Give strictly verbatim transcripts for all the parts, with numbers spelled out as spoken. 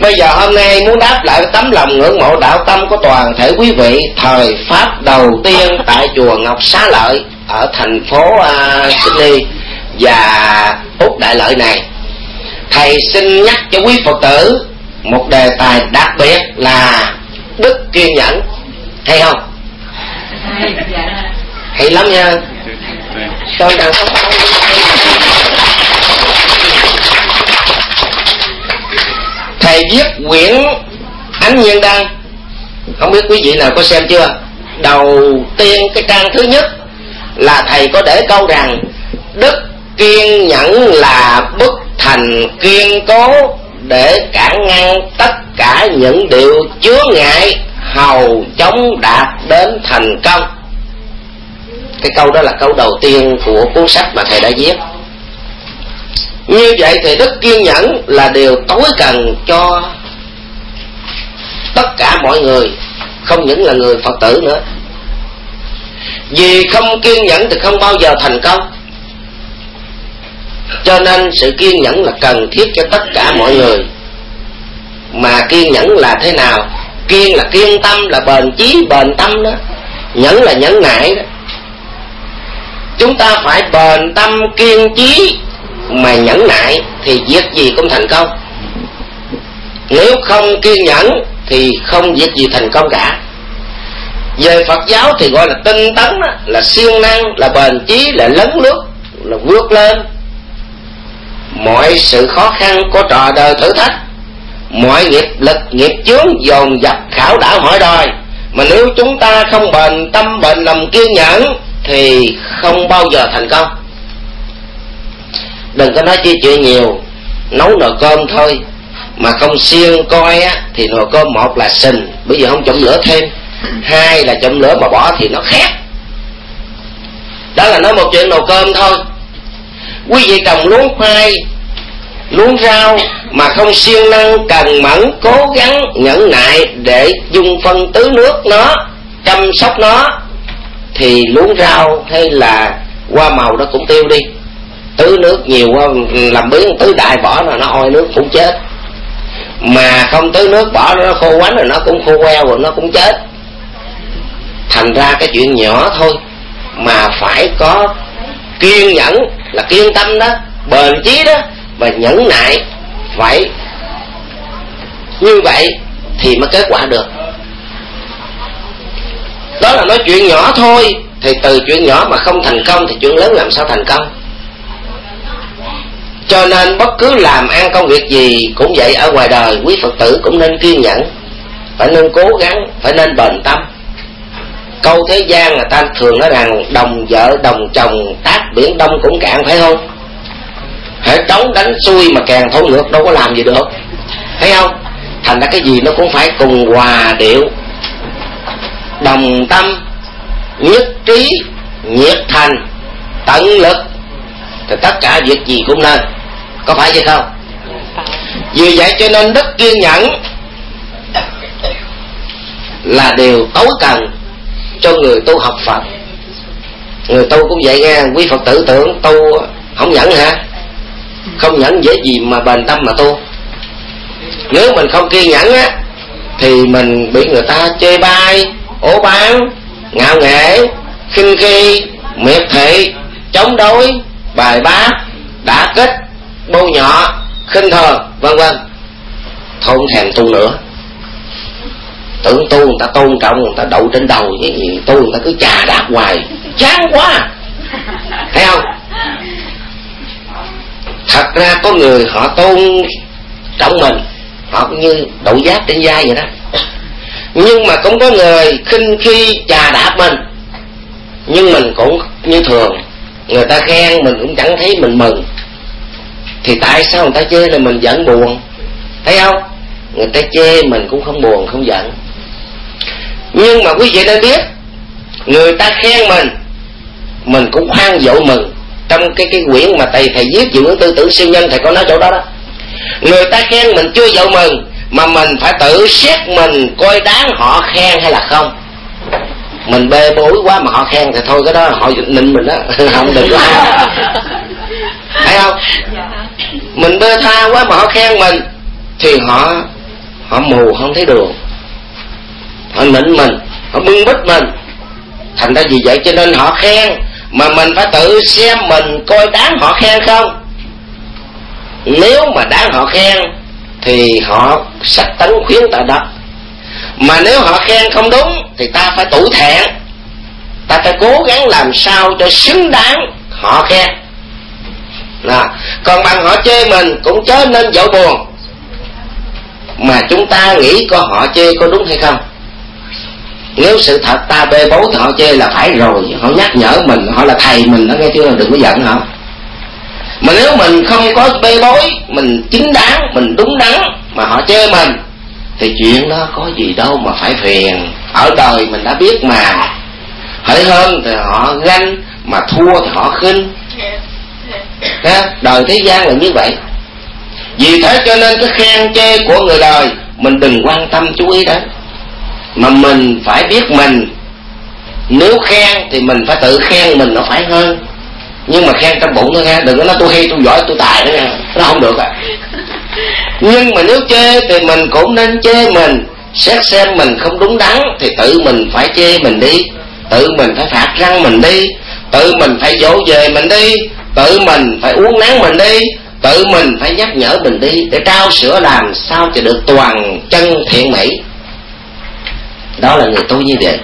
Bây giờ hôm nay muốn đáp lại tấm lòng ngưỡng mộ đạo tâm của toàn thể quý vị thời Pháp đầu tiên tại chùa Ngọc Xá Lợi ở thành phố uh, Sydney và Úc Đại Lợi này. Thầy xin nhắc cho quý Phật tử một đề tài đặc biệt là đức kiên nhẫn. Hay không? Hay lắm nha. Tôi đang không thầy viết quyển Ánh Nhiên Đăng, không biết quý vị nào có xem chưa. Đầu tiên cái trang thứ nhất là thầy có để câu rằng đức kiên nhẫn là bức thành kiên cố để cản ngăn tất cả những điều chướng ngại hầu chống đạt đến thành công. Cái câu đó là câu đầu tiên của cuốn sách mà thầy đã viết. Như vậy thì đức kiên nhẫn là điều tối cần cho tất cả mọi người, không những là người Phật tử nữa. Vì không kiên nhẫn thì không bao giờ thành công. Cho nên sự kiên nhẫn là cần thiết cho tất cả mọi người. Mà kiên nhẫn là thế nào? Kiên là kiên tâm, là bền chí bền tâm đó. Nhẫn là nhẫn nại đó. Chúng ta phải bền tâm kiên chí mà nhẫn nại thì việc gì cũng thành công. Nếu không kiên nhẫn thì không việc gì thành công cả. Về Phật giáo thì gọi là tinh tấn đó, là siêng năng, là bền chí, là lấn lướt, là vượt lên mọi sự khó khăn của trò đời thử thách, mọi nghiệp lực nghiệp chướng dồn dập khảo đảo hỏi đòi. Mà nếu chúng ta không bền tâm bền lòng kiên nhẫn thì không bao giờ thành công. Đừng có nói chi chuyện nhiều, nấu nồi cơm thôi mà không siêng coi á, thì nồi cơm một là sình, bây giờ không chậm lửa thêm, hai là chậm lửa mà bỏ thì nó khét. Đó là nói một chuyện nồi cơm thôi. Quý vị trồng luống khoai, luống rau mà không siêng năng cần mẫn cố gắng nhẫn nại để dung phân tưới nước nó, chăm sóc nó, thì luống rau hay là hoa màu nó cũng tiêu đi. Tưới nước nhiều quá làm biến tưới đại bỏ rồi nó oi nước cũng chết. Mà không tưới nước bỏ nó khô quánh rồi nó cũng khô queo rồi nó cũng chết. Thành ra cái chuyện nhỏ thôi mà phải có kiên nhẫn, là kiên tâm đó, bền chí đó, và nhẫn nại. Phải như vậy thì mới kết quả được. Đó là nói chuyện nhỏ thôi. Thì từ chuyện nhỏ mà không thành công thì chuyện lớn làm sao thành công. Cho nên bất cứ làm ăn công việc gì cũng vậy, ở ngoài đời quý Phật tử cũng nên kiên nhẫn, phải nên cố gắng, phải nên bền tâm. Câu thế gian người ta thường nói rằng đồng vợ đồng chồng tác biển đông cũng cạn, phải không? Hễ trống đánh xuôi mà càng thấu ngược đâu có làm gì được, thấy không? Thành ra cái gì nó cũng phải cùng hòa điệu, đồng tâm, nhất trí, nhiệt thành, tận lực, thì tất cả việc gì cũng nên. Có phải vậy không? Vì vậy cho nên đức kiên nhẫn là điều tối cần cho người tu học Phật. Người tu cũng vậy nghe. Quý Phật tử tưởng tu không nhẫn hả? Không nhẫn dễ gì mà bền tâm mà tu. Nếu mình không kiên nhẫn á thì mình bị người ta chê bai, ố bán, ngạo nghễ, khinh khi, miệt thị, chống đối, bài bác, đả kích, bôi nhọ, khinh thường, vân vân. Thôi không thèm tu nữa. Tưởng tu người ta tôn trọng, người ta đậu trên đầu, cái gì tu người ta cứ chà đạp hoài, chán quá, thấy không? Thật ra có người họ tôn trọng mình, họ cũng như đậu giáp trên vai vậy đó. Nhưng mà cũng có người khinh khi chà đạp mình, nhưng mình cũng như thường. Người ta khen mình cũng chẳng thấy mình mừng, thì tại sao người ta chê là mình giận buồn, thấy không? Người ta chê mình cũng không buồn không giận. Nhưng mà quý vị nên biết, người ta khen mình, mình cũng khoan dậu mừng. Trong cái cái quyển mà thầy thầy viết dự tư tưởng siêu nhân, thầy có nói chỗ đó đó. Người ta khen mình chưa dậu mừng, mà mình phải tự xét mình coi đáng họ khen hay là không. Mình bê bối quá mà họ khen thì thôi, cái đó họ nịnh mình đó. Không được đó. Thấy không? Mình bê tha quá mà họ khen mình thì họ họ mù không thấy đường, họ nịnh mình, họ bưng bít mình. Thành ra vì vậy cho nên họ khen, mà mình phải tự xem mình coi đáng họ khen không. Nếu mà đáng họ khen thì họ sách tấn khuyến tại đất, mà nếu họ khen không đúng thì ta phải tủi thẹn, ta phải cố gắng làm sao cho xứng đáng họ khen. Đó. Còn bằng họ chê mình cũng chớ nên dẫu buồn, mà chúng ta nghĩ coi họ chê có đúng hay không. Nếu sự thật ta bê bối thì họ chê là phải rồi, họ nhắc nhở mình, họ là thầy mình đó, nghe chưa, đừng có giận họ. Mà nếu mình không có bê bối, mình chính đáng, mình đúng đắn mà họ chê mình, thì chuyện đó có gì đâu mà phải phiền. Ở đời mình đã biết mà, hỡi hơn thì họ ganh, mà thua thì họ khinh. Đó, đời thế gian là như vậy. Vì thế cho nên cái khen chê của người đời mình đừng quan tâm chú ý đến, mà mình phải biết mình. Nếu khen thì mình phải tự khen mình nó phải hơn, nhưng mà khen trong bụng thôi nha, đừng có nói tôi hay, tôi giỏi, tôi tài nữa nha, nó không được à. Nhưng mà nếu chê thì mình cũng nên chê mình, xét xem mình không đúng đắn thì tự mình phải chê mình đi, tự mình phải phạt răng mình đi, tự mình phải dỗ về mình đi, tự mình phải uống nắng mình đi, tự mình phải nhắc nhở mình đi, để trao sữa làm sao cho được toàn chân thiện mỹ. Đó là người tu như vậy.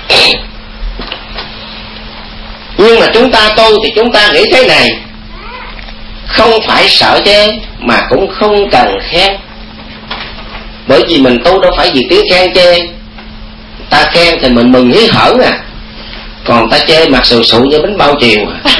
Nhưng mà chúng ta tu thì chúng ta nghĩ thế này, không phải sợ chê mà cũng không cần khen. Bởi vì mình tu đâu phải vì tiếng khen chê. Ta khen thì mình mừng hí hởn à, còn ta chê mặt sù sụ như bánh bao chiều à.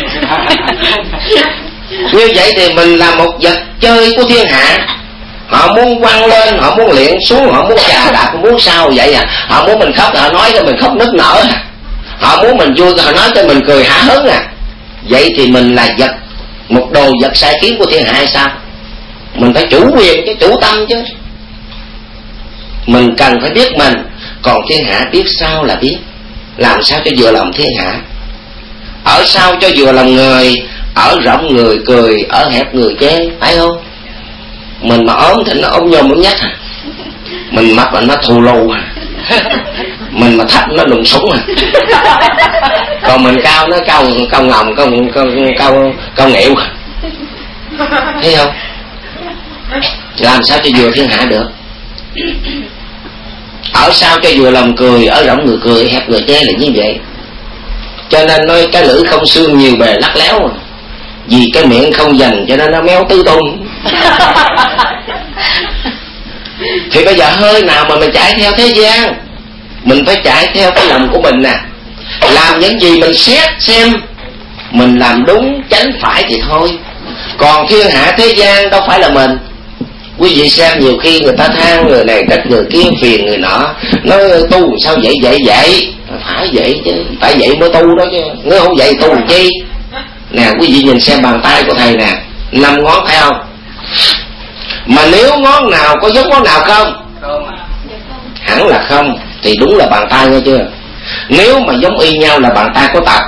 Như vậy thì mình là một vật chơi của thiên hạ. Họ muốn quăng lên, họ muốn liệng xuống, họ muốn chà đạp, họ muốn sao vậy à. Họ muốn mình khóc, họ nói cho mình khóc nức nở à. Họ muốn mình vui, họ nói cho mình cười hả hớn à. Vậy thì mình là vật, một đồ vật sai khiến của thiên hạ hay sao? Mình phải chủ quyền chứ, chủ tâm chứ. Mình cần phải biết mình, còn thiên hạ biết sao là biết. Làm sao cho vừa lòng thiên hạ, ở sao cho vừa lòng người, ở rộng người cười, ở hẹp người chê, phải không? Mình mà ốm thì nó ốm nhôm ốm nhách à, mình mập là nó thù lù à, mình mà thấp nó lùng súng à, còn mình cao nó cao cao ngồng, cao cao cao, cao nghẹo à. Thấy không? Làm sao cho vừa thiên hạ được? Ở sao cho vừa lòng cười, ở rộng người cười, hẹp người chê là như vậy. Cho nên nói cái lưỡi không xương nhiều bề lắc léo à. Vì cái miệng không dành cho nên nó méo tứ tung. Thì bây giờ hơi nào mà mình chạy theo thế gian, mình phải chạy theo cái lòng của mình nè. Làm những gì mình xét xem mình làm đúng chánh phải thì thôi. Còn thiên hạ thế gian đâu phải là mình. Quý vị xem nhiều khi người ta than người này trách người kia, phiền người nọ, nói tu sao vậy vậy vậy. Phải vậy chứ, phải vậy mới tu đó chứ, nếu không vậy tu làm chi. Nè quý vị nhìn xem bàn tay của thầy nè, năm ngón thấy không? Mà nếu ngón nào có giống ngón nào không? Hẳn là không. Thì đúng là bàn tay nghe chưa. Nếu mà giống y nhau là bàn tay có tật.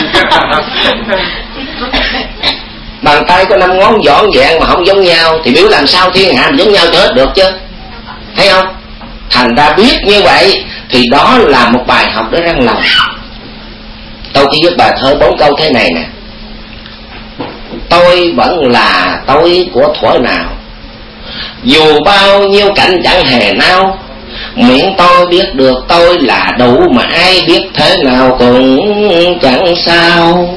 Bàn tay có năm ngón dõn dẹn mà không giống nhau thì biểu làm sao thiên hạ giống nhau cho hết được chứ. Thấy không? Thành ra biết như vậy thì đó là một bài học để răng lòng. Tôi chỉ viết bài thơ bốn câu thế này nè. Tôi vẫn là tôi của thuở nào, dù bao nhiêu cảnh chẳng hề nào, miễn tôi biết được tôi là đủ, mà ai biết thế nào cũng chẳng sao.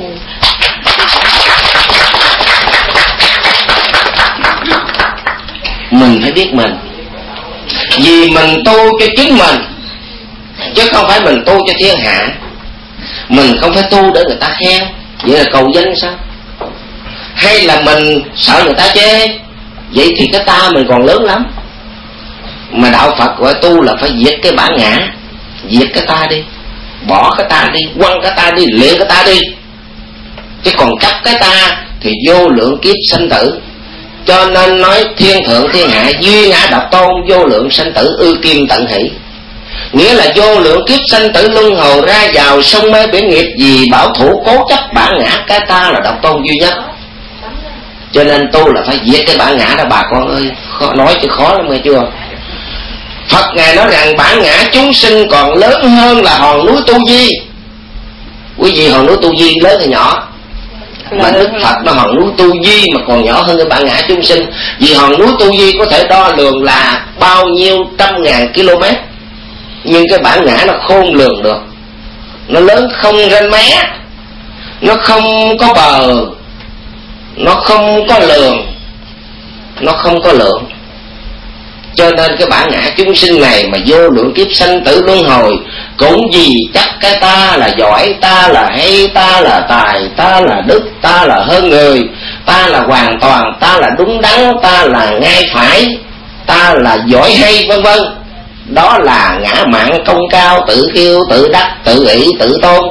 Mình phải biết mình, vì mình tu cho chính mình, chứ không phải mình tu cho thiên hạ. Mình không phải tu để người ta khen, vậy là cầu danh sao? Hay là mình sợ người ta chê? Vậy thì cái ta mình còn lớn lắm. Mà đạo Phật gọi tu là phải diệt cái bản ngã, diệt cái ta đi, bỏ cái ta đi, quăng cái ta đi, luyện cái ta đi. Chứ còn chấp cái ta thì vô lượng kiếp sanh tử. Cho nên nói thiên thượng thiên hạ, duy ngã độc tôn, vô lượng sanh tử, ư kim tận hỷ. Nghĩa là vô lượng kiếp sanh tử luân hồi ra vào sông mê biển nghiệp, vì bảo thủ cố chấp bản ngã cái ta là độc tôn duy nhất. Cho nên tu là phải diệt cái bản ngã đó bà con ơi. Khó, nói chứ khó lắm nghe chưa. Phật Ngài nói rằng bản ngã chúng sinh còn lớn hơn là hòn núi Tu Di. Quý vị, hòn núi Tu Di lớn hay nhỏ? Mà Đức Phật nó hòn núi Tu Di mà còn nhỏ hơn cái bản ngã chúng sinh. Vì hòn núi Tu Di có thể đo lường là bao nhiêu trăm ngàn km, nhưng cái bản ngã nó khôn lường được. Nó lớn không ranh mé, nó không có bờ, nó không có lường, nó không có lượng. Cho nên cái bản ngã chúng sinh này mà vô lượng kiếp sanh tử luân hồi, cũng vì chắc cái ta là giỏi, ta là hay, ta là tài, ta là đức, ta là hơn người, ta là hoàn toàn, ta là đúng đắn, ta là ngay phải, ta là giỏi hay, vân vân. Đó là ngã mạn công cao, tự kiêu, tự đắc, tự ỷ, tự tôn.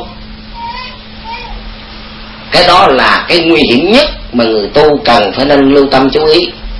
Cái đó là cái nguy hiểm nhất mà người tu cần phải nên lưu tâm chú ý.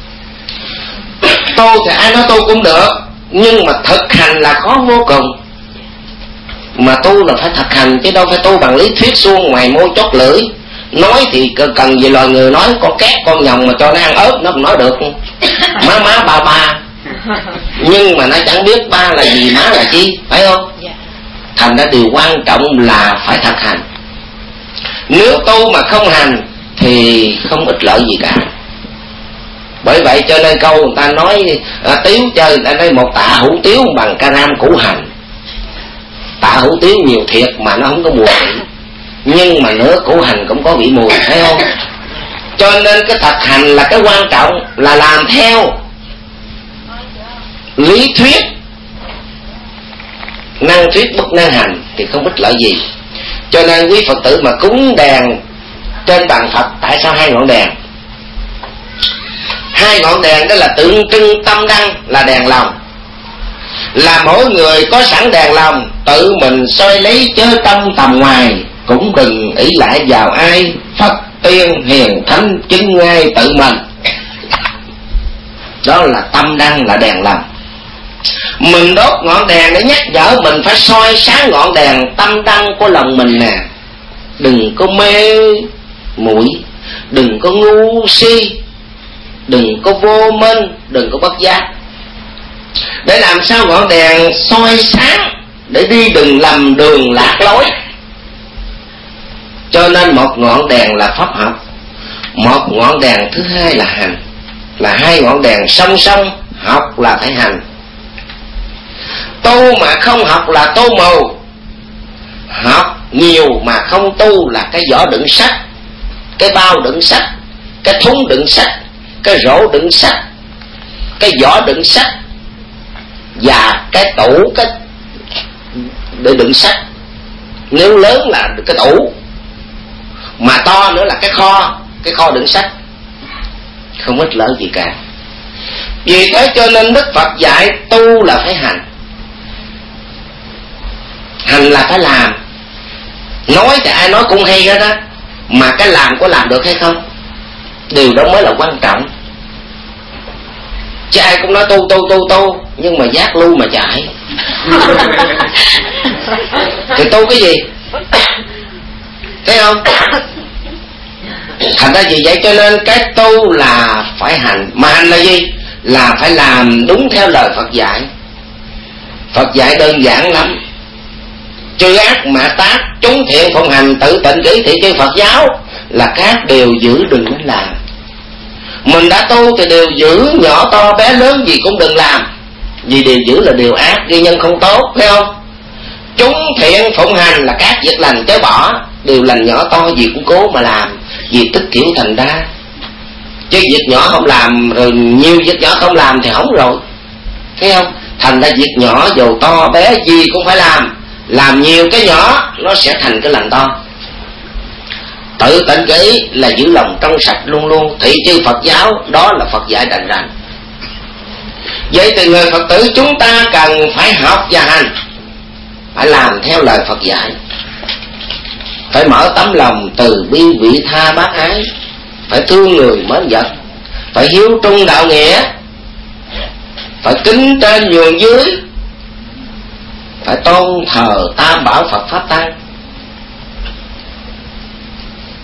Tu thì ai nói tu cũng được, nhưng mà thực hành là khó vô cùng. Mà tu là phải thực hành, chứ đâu phải tu bằng lý thuyết suông ngoài môi chót lưỡi. Nói thì cần gì loài người nói, con két con nhồng mà cho nó ăn ớt nó cũng nói được. Má má ba ba, nhưng mà nó chẳng biết ba là gì, má là chi, phải không? Thành ra điều quan trọng là phải thực hành. Nếu tu mà không hành thì không ích lợi gì cả. Bởi vậy cho nên câu người ta nói à, tiếu chơi, người ta nói một tạ hủ tiếu bằng ca ram củ hành. Tạ hủ tiếu nhiều thiệt mà nó không có mùi vị, nhưng mà nửa củ hành cũng có vị mùi, thấy không? Cho nên cái thực hành là cái quan trọng, là làm theo lý thuyết, năng thuyết bất năng hành thì không ích lợi gì. Cho nên quý Phật tử mà cúng đèn trên bàn Phật, tại sao hai ngọn đèn? Hai ngọn đèn đó là tượng trưng tâm đăng, là đèn lòng. Là mỗi người có sẵn đèn lòng, tự mình soi lấy chớ tâm tầm ngoài, cũng đừng ỷ lại vào ai, Phật tiên hiền thánh chứng ngay tự mình. Đó là tâm đăng, là đèn lòng. Mình đốt ngọn đèn để nhắc nhở mình phải soi sáng ngọn đèn tâm đăng của lòng mình nè. Đừng có mê muội, đừng có ngu si, đừng có vô minh, đừng có bất giác. Để làm sao ngọn đèn soi sáng, để đi đừng lầm đường lạc lối. Cho nên một ngọn đèn là pháp học, một ngọn đèn thứ hai là hành. Là hai ngọn đèn song song, học là phải hành. Tu mà không học là tô mù. Học nhiều mà không tu là cái vỏ đựng sách, cái bao đựng sách, cái thúng đựng sách, cái rổ đựng sách, cái vỏ đựng sách, và cái tủ cái để đựng sách. Nếu lớn là cái tủ, mà to nữa là cái kho, cái kho đựng sách. Không ích lợi gì cả. Vì thế cho nên Đức Phật dạy tu là phải hành. Hành là phải làm. Nói thì ai nói cũng hay hết đó, mà cái làm có làm được hay không, điều đó mới là quan trọng. Chứ ai cũng nói tu tu tu tu, nhưng mà giác lưu mà chạy thì tu cái gì, thấy không? Thành ra vì vậy cho nên cái tu là phải hành. Mà hành là gì? Là phải làm đúng theo lời Phật dạy. Phật dạy đơn giản lắm: chư ác mã tác, chúng thiện phụng hành, tự tịnh kỷ thị chư Phật giáo, là các điều giữ đừng nên làm. Mình đã tu thì điều giữ nhỏ to bé lớn gì cũng đừng làm, vì điều giữ là điều ác, gây nhân không tốt, thấy không? Chúng thiện phụng hành là các việc lành chớ bỏ, điều lành nhỏ to gì cũng cố mà làm, vì tích kiểu thành ra. Chứ việc nhỏ không làm, rồi nhiều việc nhỏ không làm thì hỏng rồi, thấy không? Thành ra việc nhỏ dù to bé gì cũng phải làm. Làm nhiều cái nhỏ nó sẽ thành cái lành to. Tự tịnh kỷ là giữ lòng trong sạch luôn luôn, thị chư Phật giáo, đó là Phật dạy rành rành. Vậy thì người Phật tử chúng ta cần phải học và hành, phải làm theo lời Phật dạy, phải mở tấm lòng từ bi vị tha bác ái, phải thương người mến vật, phải hiếu trung đạo nghĩa, phải kính trên nhường dưới, phải tôn thờ tam bảo Phật pháp tăng.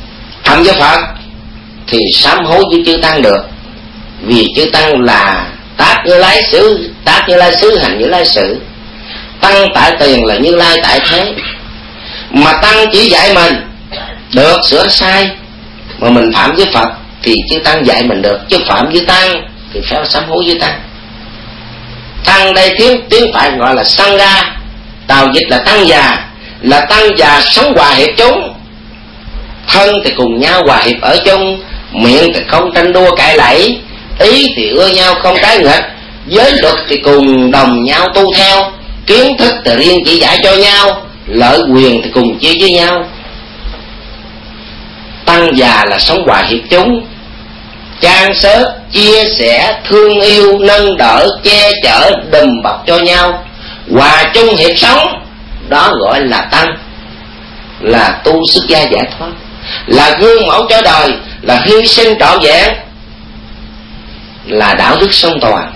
Thành với Phật thì sám hối với chư tăng được, vì chư tăng là tác Như Lai xứ, tác Như Lai xứ hành Như Lai sự. Tăng tại tiền là Như Lai tại thế. Mà tăng chỉ dạy mình được sửa sai, mà mình phạm với Phật thì chư tăng dạy mình được, chứ phạm với tăng thì phải sám hối với tăng. Tăng đây tiếng tiếng Phạn gọi là Sangha, tào dịch là tăng già, là tăng già sống hòa hiệp chúng. Thân thì cùng nhau hòa hiệp ở chung, miệng thì không tranh đua cãi lẫy, ý thì ưa nhau không trái nghịch, giới luật thì cùng đồng nhau tu theo, kiến thức thì riêng chỉ dạy cho nhau, lợi quyền thì cùng chia với nhau. Tăng già là sống hòa hiệp chúng, chan xớt, chia sẻ, thương yêu, nâng đỡ, che chở, đùm bọc cho nhau, hòa chung hiệp sống. Đó gọi là tăng, là tu xuất gia giải thoát, là gương mẫu cho đời, là hy sinh trọn vẹn, là đạo đức song toàn.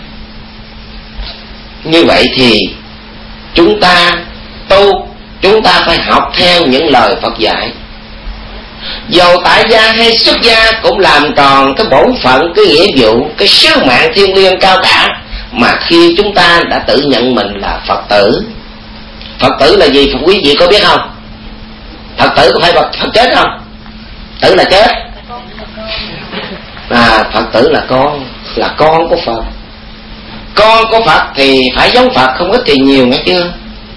Như vậy thì chúng ta tu, chúng ta phải học theo những lời Phật dạy. Dầu tại gia hay xuất gia cũng làm tròn cái bổn phận, cái nghĩa vụ, cái sứ mạng thiêng liêng cao cả. Mà khi chúng ta đã tự nhận mình là Phật tử. Phật tử là gì? Phật quý vị có biết không? Phật tử có phải Phật, Phật chết không? Tử là chết. À, Phật tử là con, là con của Phật. Con của Phật thì phải giống Phật, không ít thì nhiều, nghe chưa?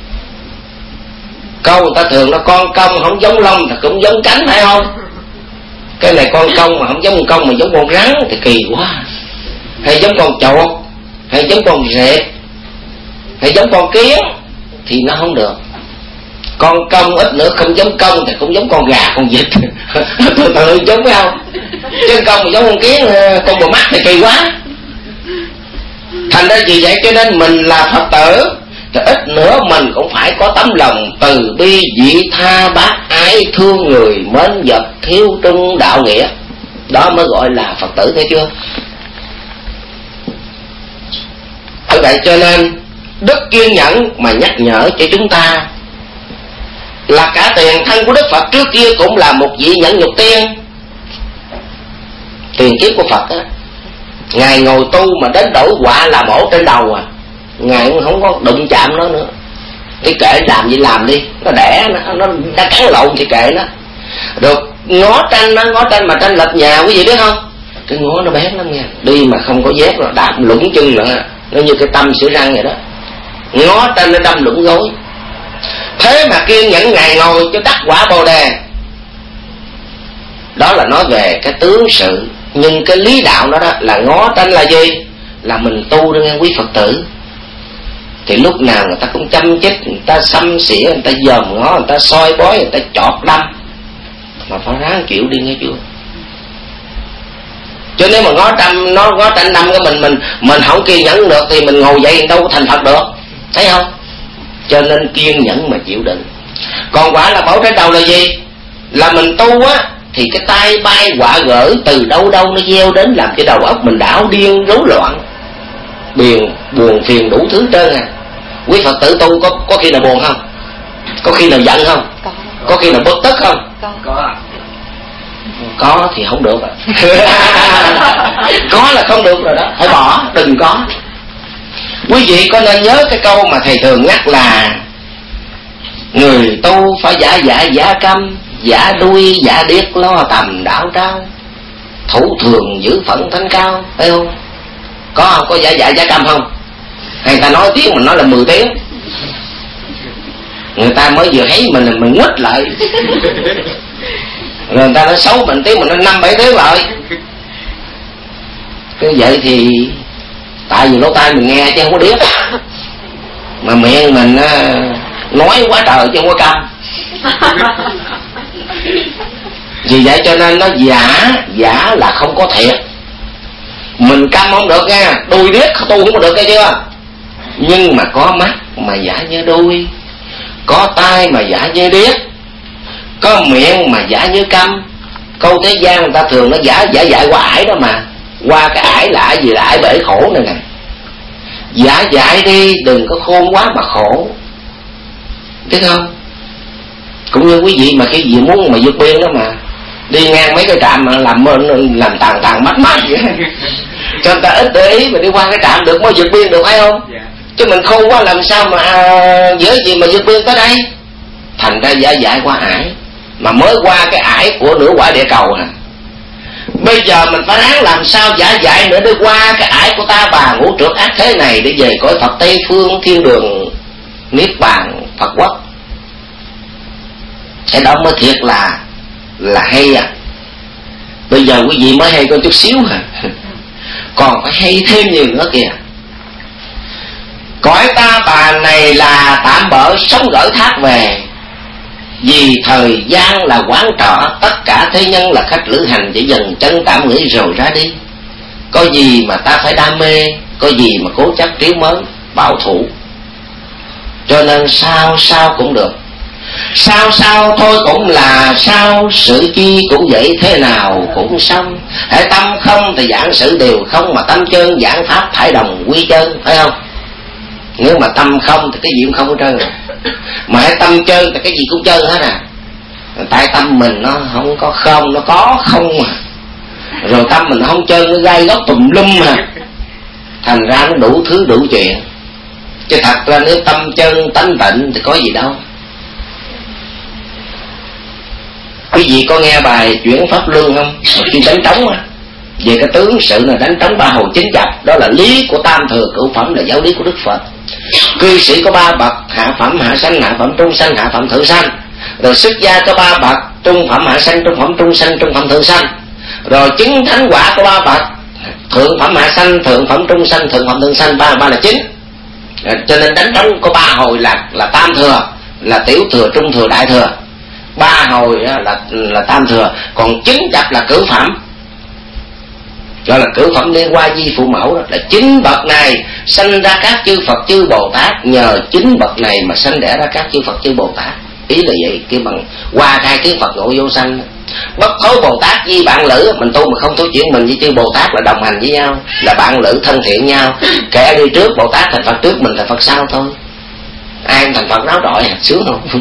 Câu người ta thường là con công không giống lông thì cũng giống cánh, phải không? Cái này con công mà không giống con công mà giống con rắn thì kỳ quá. Hay giống con chuột, hay giống con rệp, hay giống con kiến thì nó không được. Con công ít nữa không giống công thì cũng giống con gà, con vịt. Từ từ giống phải không? Chứ công mà giống con kiến, con bò mắt thì kỳ quá. Thành ra vì vậy cho nên mình là Phật tử thì ít nữa mình cũng phải có tấm lòng từ bi, vị tha, bác ái, thương người, mến vật, hiếu trung, đạo nghĩa. Đó mới gọi là Phật tử, thấy chưa? Bởi vậy cho nên Đức kiên nhẫn mà nhắc nhở cho chúng ta là cả tiền thân của Đức Phật trước kia cũng là một vị nhẫn nhục tiên, tiền kiếp của Phật á. Ngài ngồi tu mà đến đổi quả là bổ trên đầu à, Ngài cũng không có đụng chạm nó nữa. Cái kệ làm gì làm đi, nó đẻ nó, nó đã cắn lộn thì kệ nó. Được ngó tranh nó, ngó tranh mà tranh lệch nhà quý vị biết không? Cái ngó nó bén lắm nha, đi mà không có dép rồi đạp lũng chân nữa, nó như cái tâm sữa răng vậy đó. Ngó tranh nó đâm lũng gối. Thế mà kiên nhẫn Ngài ngồi cho đắc quả Bồ Đề. Đó là nói về cái tướng sự. Nhưng cái lý đạo đó, đó là ngó tranh là gì? Là mình tu đó nghe quý Phật tử. Thì lúc nào người ta cũng chăm chích, người ta xăm xỉa, người ta dòm ngó, người ta soi bói, người ta chọt đâm, mà phải ráng chịu đi nghe chưa? Cho nên mà ngó tranh, nó ngó tranh đâm cái mình mình mình không kiên nhẫn được thì mình ngồi dậy đâu có thành Phật được, thấy không? Cho nên kiên nhẫn mà chịu đựng. Còn quả là bảo trên đầu là gì? Là mình tu á thì cái tai bay quả gỡ từ đâu đâu nó gieo đến, làm cho đầu óc mình đảo điên rối loạn, biền buồn phiền đủ thứ trơn à. Quý Phật tử tu có có khi nào buồn không? Có khi nào giận không? Có. Có khi nào bực tức không? Có. Có, có thì không được rồi. Có là không được rồi đó, phải bỏ, đừng có. Quý vị có nên nhớ cái câu mà thầy thường nhắc là người tu phải giả dại giả câm, giả đuôi giả điếc lo tầm đạo trao, thủ thường giữ phận thánh cao, thấy không? Có không? Có giả dại giả câm không? Hay ta nói tiếng mình nói là mười tiếng, người ta mới vừa thấy mình mình nguýt lại, rồi người ta nói xấu mình tiếng mình nói năm bảy tiếng lại. Cứ vậy thì tại vì lỗ tai mình nghe chứ không có điếc, mà miệng mình nói quá trời chứ không có câm. Vì vậy cho nên nó giả, giả là không có thiệt. Mình câm không được nha, đuôi điếc tu không có được nghe chưa? Nhưng mà có mắt mà giả như đuôi, có tai mà giả như điếc, có miệng mà giả như câm. Câu thế gian người ta thường nó giả giả dại qua ải đó mà. Qua cái ải là ải gì? Là ải bể khổ này nè. Giả dại đi, đừng có khôn quá mà khổ, biết không? Cũng như quý vị mà cái gì muốn mà vượt biên đó mà đi ngang mấy cái trạm mà làm làm tàn tàn mắt mắt vậy, cho người ta ít để ý, mà đi qua cái trạm được mới vượt biên được, phải không? Yeah. Chứ mình khôn quá làm sao mà à, dễ gì mà vượt biên tới đây. Thành ra giả dại qua ải, mà mới qua cái ải của nửa quả địa cầu nè. Bây giờ mình phải ráng làm sao giả dại nữa để qua cái ải của ta bà ngũ trược ác thế này, để về cõi Phật Tây Phương thiên đường niết bàn Phật quốc. Cái đó mới thiệt là là hay à. Bây giờ quý vị mới hay có chút xíu hả, còn phải hay thêm nhiều nữa kìa. Cõi ta bà này là tạm bỡ sống gỡ thác về, vì thời gian là quán trọ, tất cả thế nhân là khách lữ hành, chỉ dần chân tạm nghỉ rồi ra đi. Có gì mà ta phải đam mê, có gì mà cố chấp trí mến bảo thủ. Cho nên sao sao cũng được, sao sao thôi cũng là sao, sự chi cũng vậy, thế nào cũng xong. Hãy tâm không thì giảng sự đều không, mà tâm chân giảng pháp phải đồng quy chân, phải không? Nếu mà tâm không thì cái gì cũng không có trơn rồi. Mà hãy tâm chân thì cái gì cũng trơn hết à. Tại tâm mình nó không có không, nó có không mà. Rồi tâm mình nó không trơn, nó gai góc tùm lum mà. Thành ra nó đủ thứ đủ chuyện. Chứ thật ra nếu tâm chân tánh tịnh thì có gì đâu. Quý vị có nghe bài Chuyển Pháp Luân không? Chuyên đánh trống á, về cái tướng sự là đánh trống ba hồi chín chập. Đó là lý của tam thừa cửu phẩm, là giáo lý của Đức Phật. Cư sĩ có ba bậc: hạ phẩm, hạ sanh, hạ phẩm trung sanh, hạ phẩm thượng sanh. Rồi xuất gia có ba bậc: trung phẩm, hạ sanh, trung phẩm trung sanh, trung phẩm thượng sanh. Rồi chứng thánh quả có ba bậc: thượng phẩm, hạ sanh, thượng phẩm trung sanh, thượng phẩm thượng sanh. Ba ba là chính. Cho nên đánh trống có ba hồi là là tam thừa, là tiểu thừa, trung thừa, đại thừa. Ba hồi là là tam thừa, còn chứng chập là cửu phẩm, gọi là cửu phẩm liên qua di phụ mẫu. Đó là chính bậc này sanh ra các chư Phật chư Bồ Tát, nhờ chính bậc này mà sanh đẻ ra các chư Phật chư Bồ Tát. Ý là vậy, cái bằng qua khai tiếng Phật ngộ vô sanh. Bất thối Bồ Tát với bạn lữ, mình tu mà không thối chuyển mình với chư Bồ Tát là đồng hành với nhau, là bạn lữ thân thiện nhau. Kẻ đi trước Bồ Tát thành Phật trước, mình thành Phật sau thôi. Ai thành Phật náo đội à, sướng không?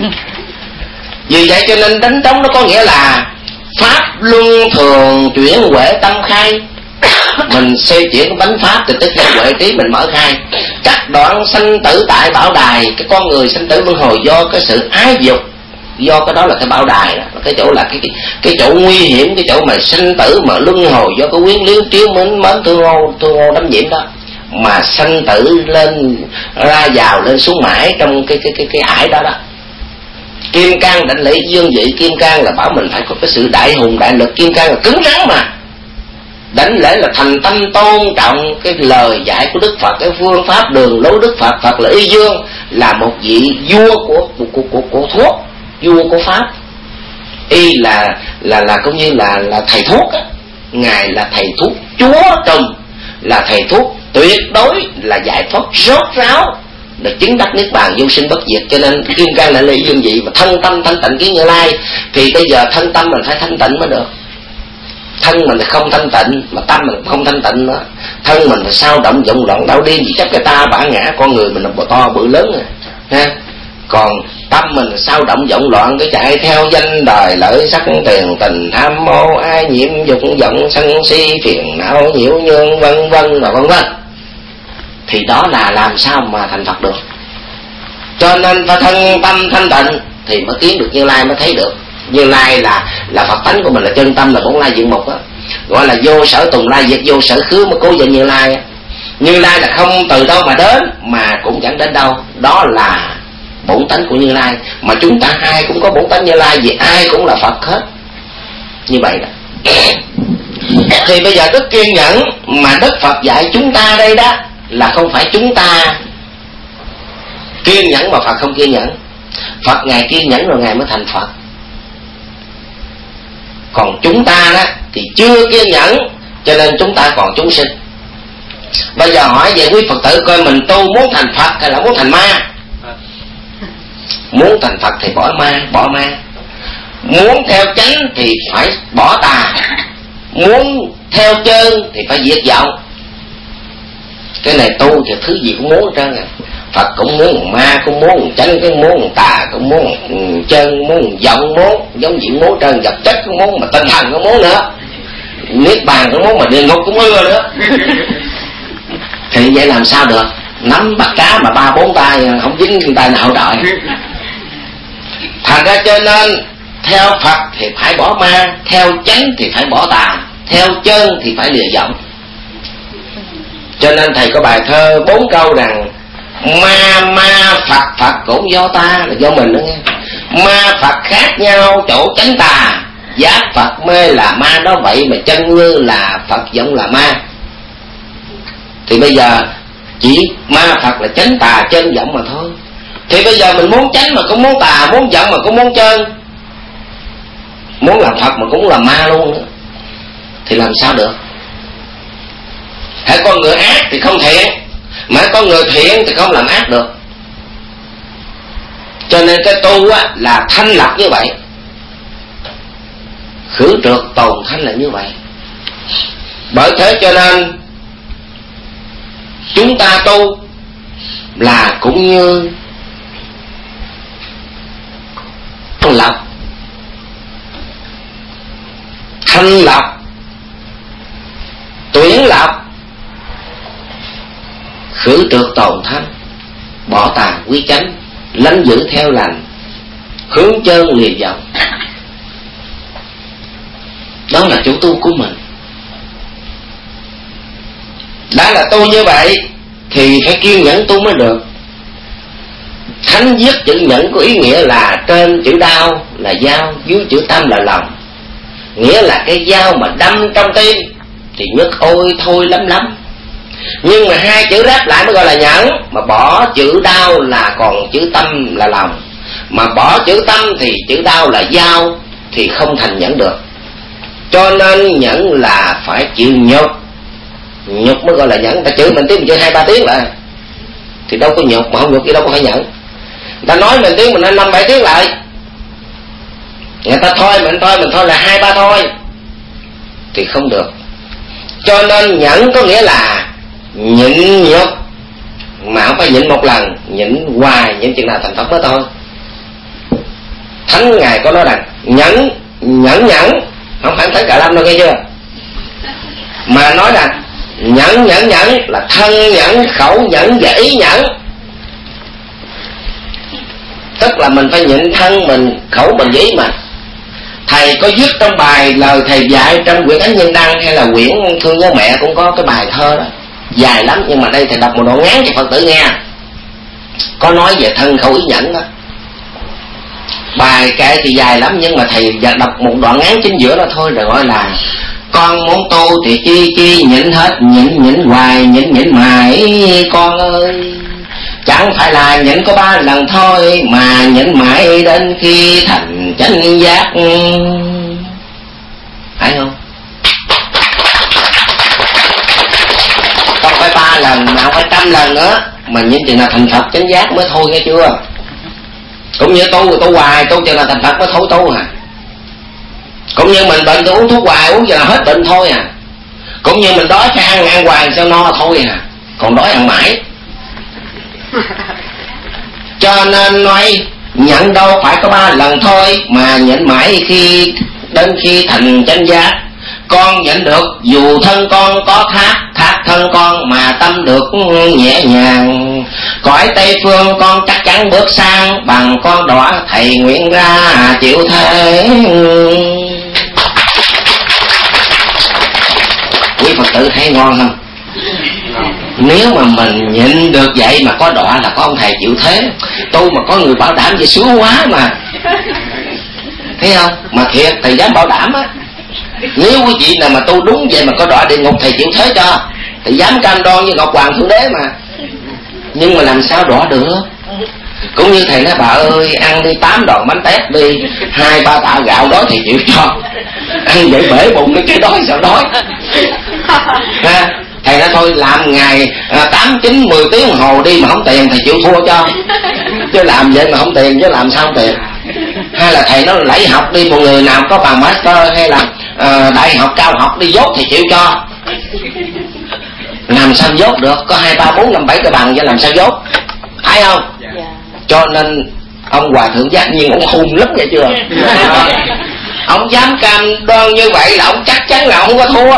Vì vậy cho nên đánh trống nó có nghĩa là pháp luân thường chuyển huệ tâm khai. Mình xoay chuyển bánh pháp thì tức là huệ trí mình mở khai. Cắt đoạn sanh tử tại bảo đài. Cái con người sanh tử luân hồi do cái sự ái dục, do cái đó là cái bảo đài đó. Cái chỗ là cái, cái cái chỗ nguy hiểm, cái chỗ mà sanh tử mà luân hồi do cái quyến liếu triếu mến mến thương ô thương ô đắm nhiễm đó, mà sanh tử lên ra vào lên xuống mãi trong cái cái cái cái ải đó đó. Kim cang đảnh lễ dương vị. Kim cang là bảo mình phải có cái sự đại hùng đại lực. Kim cang là cứng rắn mà. Đảnh lễ là thành tâm tôn trọng cái lời dạy của Đức Phật, cái phương pháp đường lối Đức Phật. Phật là Y Dương, là một vị vua của của của, của, của thuốc, vua của pháp. Y là là là cũng như là là thầy thuốc á. Ngài là thầy thuốc chúa trùm, là thầy thuốc tuyệt đối, là giải thoát rốt ráo, được chứng đắc niết bàn vô sinh bất diệt. Cho nên kim cang lại là dương vị mà thân tâm thanh tịnh kiến Như Lai. Thì bây giờ thân tâm mình phải thanh tịnh mới được. Thân mình không thanh tịnh mà tâm mình không thanh tịnh nữa. Thân mình là sao động vọng loạn đau điên chỉ chấp cái ta bản ngã, con người mình là bò to bự lớn rồi ha. Còn tâm mình là sao động vọng loạn, cái chạy theo danh đời lợi sắc tiền tình tham mô ai nhiễm dục vọng sân si phiền não nhiễu nhương vân vân và vân vân. Thì đó là làm sao mà thành Phật được. Cho nên phải thân tâm thanh tịnh thì mới kiến được Như Lai, mới thấy được Như Lai là là Phật tánh của mình, là chân tâm, là bốn lai diện mục á, gọi là vô sở tùng lai diệt vô sở khứ, mới cố danh Như Lai á. Như Lai là không từ đâu mà đến, mà cũng chẳng đến đâu. Đó là bổn tánh của Như Lai. Mà chúng ta ai cũng có bổn tánh Như Lai, vì ai cũng là Phật hết. Như vậy đó. Thì bây giờ Đức kiên nhẫn mà Đức Phật dạy chúng ta đây đó, là không phải chúng ta kiên nhẫn mà Phật không kiên nhẫn. Phật Ngài kiên nhẫn rồi Ngài mới thành Phật. Còn chúng ta đó thì chưa kiên nhẫn, cho nên chúng ta còn chúng sinh. Bây giờ hỏi về quý Phật tử coi, mình tu muốn thành Phật hay là muốn thành ma? Muốn thành Phật thì bỏ ma, bỏ ma. Muốn theo chánh thì phải bỏ tà. Muốn theo chân thì phải diệt vọng. Cái này tu thì thứ gì cũng muốn hết trơn à. Phật cũng muốn, ma cũng muốn, chánh cũng muốn, tà cũng muốn, chân muốn, vọng muốn, giống gì muốn trơn, vật chất cũng muốn, mà tinh thần cũng muốn nữa. niết bàn cũng muốn, mà địa ngục cũng ưa nữa. Thì vậy làm sao được? Nắm bắt cá mà ba bốn tay không dính tay nào trời. Thành ra cho nên theo Phật thì phải bỏ ma, theo chánh thì phải bỏ tà, theo chân thì phải lìa vọng. Cho nên thầy có bài thơ bốn câu rằng ma ma Phật Phật cũng do ta, là do mình đó nghe. Ma Phật khác nhau chỗ chánh tà, giác Phật mê là ma đó vậy, mà chân như là Phật vọng là ma. Thì bây giờ chỉ ma Phật là chánh tà chân vọng mà thôi. Thì bây giờ mình muốn chánh mà cũng muốn tà, muốn vọng mà cũng muốn chân, muốn làm Phật mà cũng làm ma luôn nữa, thì làm sao được? Hãy con người ác thì không thiện, mà con người thiện thì không làm ác được. Cho nên cái tu á là thanh lập như vậy, khử trượt tồn thanh là như vậy. Bởi thế cho nên chúng ta tu là cũng như thanh lập, thanh lập, tuyển lập, khử trượt tồn thanh, bỏ tà quy chánh, lánh giữ theo lành, hướng chân lìa vọng. Đó là chủ tu của mình. Đã là tu như vậy thì phải kiên nhẫn tu mới được. Thánh viết chữ nhẫn có ý nghĩa là trên chữ đao là dao, dưới chữ tâm là lòng. Nghĩa là cái dao mà đâm trong tim thì nhức ôi thôi lắm lắm. Nhưng mà hai chữ ráp lại mới gọi là nhẫn. Mà bỏ chữ đau là còn chữ tâm là lòng. Mà bỏ chữ tâm thì chữ đau là dao, thì không thành nhẫn được. Cho nên nhẫn là phải chịu nhục. Nhục mới gọi là nhẫn. Ta chữ mình tiếng mình chữ hai ba tiếng lại thì đâu có nhục, mà không nhục thì đâu có phải nhẫn. Ta nói mình tiếng mình nói năm bảy tiếng lại, người ta thôi mình thôi mình thôi là hai ba thôi thì không được. Cho nên nhẫn có nghĩa là nhịn nhục, mà không phải nhịn một lần, nhịn hoài, nhịn chừng nào thành Phật mới thôi. Thánh Ngài có nói rằng nhẫn nhẫn nhẫn, không phải Thánh Cả Lâm đâu nghe chưa, mà nói rằng nhẫn nhẫn nhẫn là thân nhẫn, khẩu nhẫn và ý nhẫn. Tức là mình phải nhịn thân mình, khẩu mình với ý mình. Thầy có viết trong bài lời thầy dạy trong quyển Thánh Nhân Đăng hay là quyển Thương Nhớ Mẹ cũng có cái bài thơ đó, dài lắm, nhưng mà đây thầy đọc một đoạn ngắn cho Phật tử nghe. Có nói về thân khẩu ý nhẫn đó. Bài kệ thì dài lắm, nhưng mà thầy đọc một đoạn ngắn chính giữa đó thôi, rồi gọi là con muốn tu thì chi chi nhịn hết, nhịn nhịn hoài, nhịn nhịn mãi con ơi. Chẳng phải là nhịn có ba lần thôi, mà nhịn mãi đến khi thành chánh giác. Phải không? Không phải ba lần mà không phải trăm lần nữa, mà nhịn chừng nào thành Phật chánh giác mới thôi, nghe chưa? Cũng như tu tu hoài, tu chừng nào thành Phật mới thôi tu à. Cũng như mình bệnh tôi uống thuốc hoài, uống chừng nào hết bệnh thôi à. Cũng như mình đói phải ăn, ăn hoài sao no thôi à. Còn đói ăn mãi. Cho nên nói nhận đâu phải có ba lần thôi, mà nhịn mãi khi đến khi thành chánh giác. Con nhịn được dù thân con có thác, thác thân con mà tâm được nhẹ nhàng. Cõi Tây Phương con chắc chắn bước sang, bằng con đỏ thầy nguyện ra chịu thế. Quý Phật tử thấy ngon không? Nếu mà mình nhịn được vậy mà có đọa là có ông thầy chịu thế. Tu mà có người bảo đảm vậy sướng quá mà. Thấy không? Mà thiệt thầy dám bảo đảm á. Nếu quý vị nào mà tu đúng vậy mà có đọa địa ngục thầy chịu thế cho. Thầy dám cam đoan như Ngọc Hoàng Thượng Đế mà. Nhưng mà làm sao đọa được? Cũng như thầy nói bà ơi ăn đi tám đòn bánh tét đi, hai ba tạ gạo đó thầy chịu cho. Ăn vậy bể bụng cái cái đói sao đói ha. Thầy nói thôi làm ngày tám chín mười tiếng đồng hồ đi mà không tiền thầy chịu thua cho. Chứ làm vậy mà không tiền chứ làm sao không tiền. Hay là thầy nói lấy học đi, một người nào có bằng master hay là uh, đại học cao học đi dốt thì chịu cho. Làm sao dốt được, có hai ba bốn năm bảy cái bằng chứ làm sao dốt. Thấy không? Cho nên ông Hòa Thượng Giác Nhiên ông hung lắm vậy chưa. Ông dám cam đoan như vậy là ông chắc chắn là ông không có thua.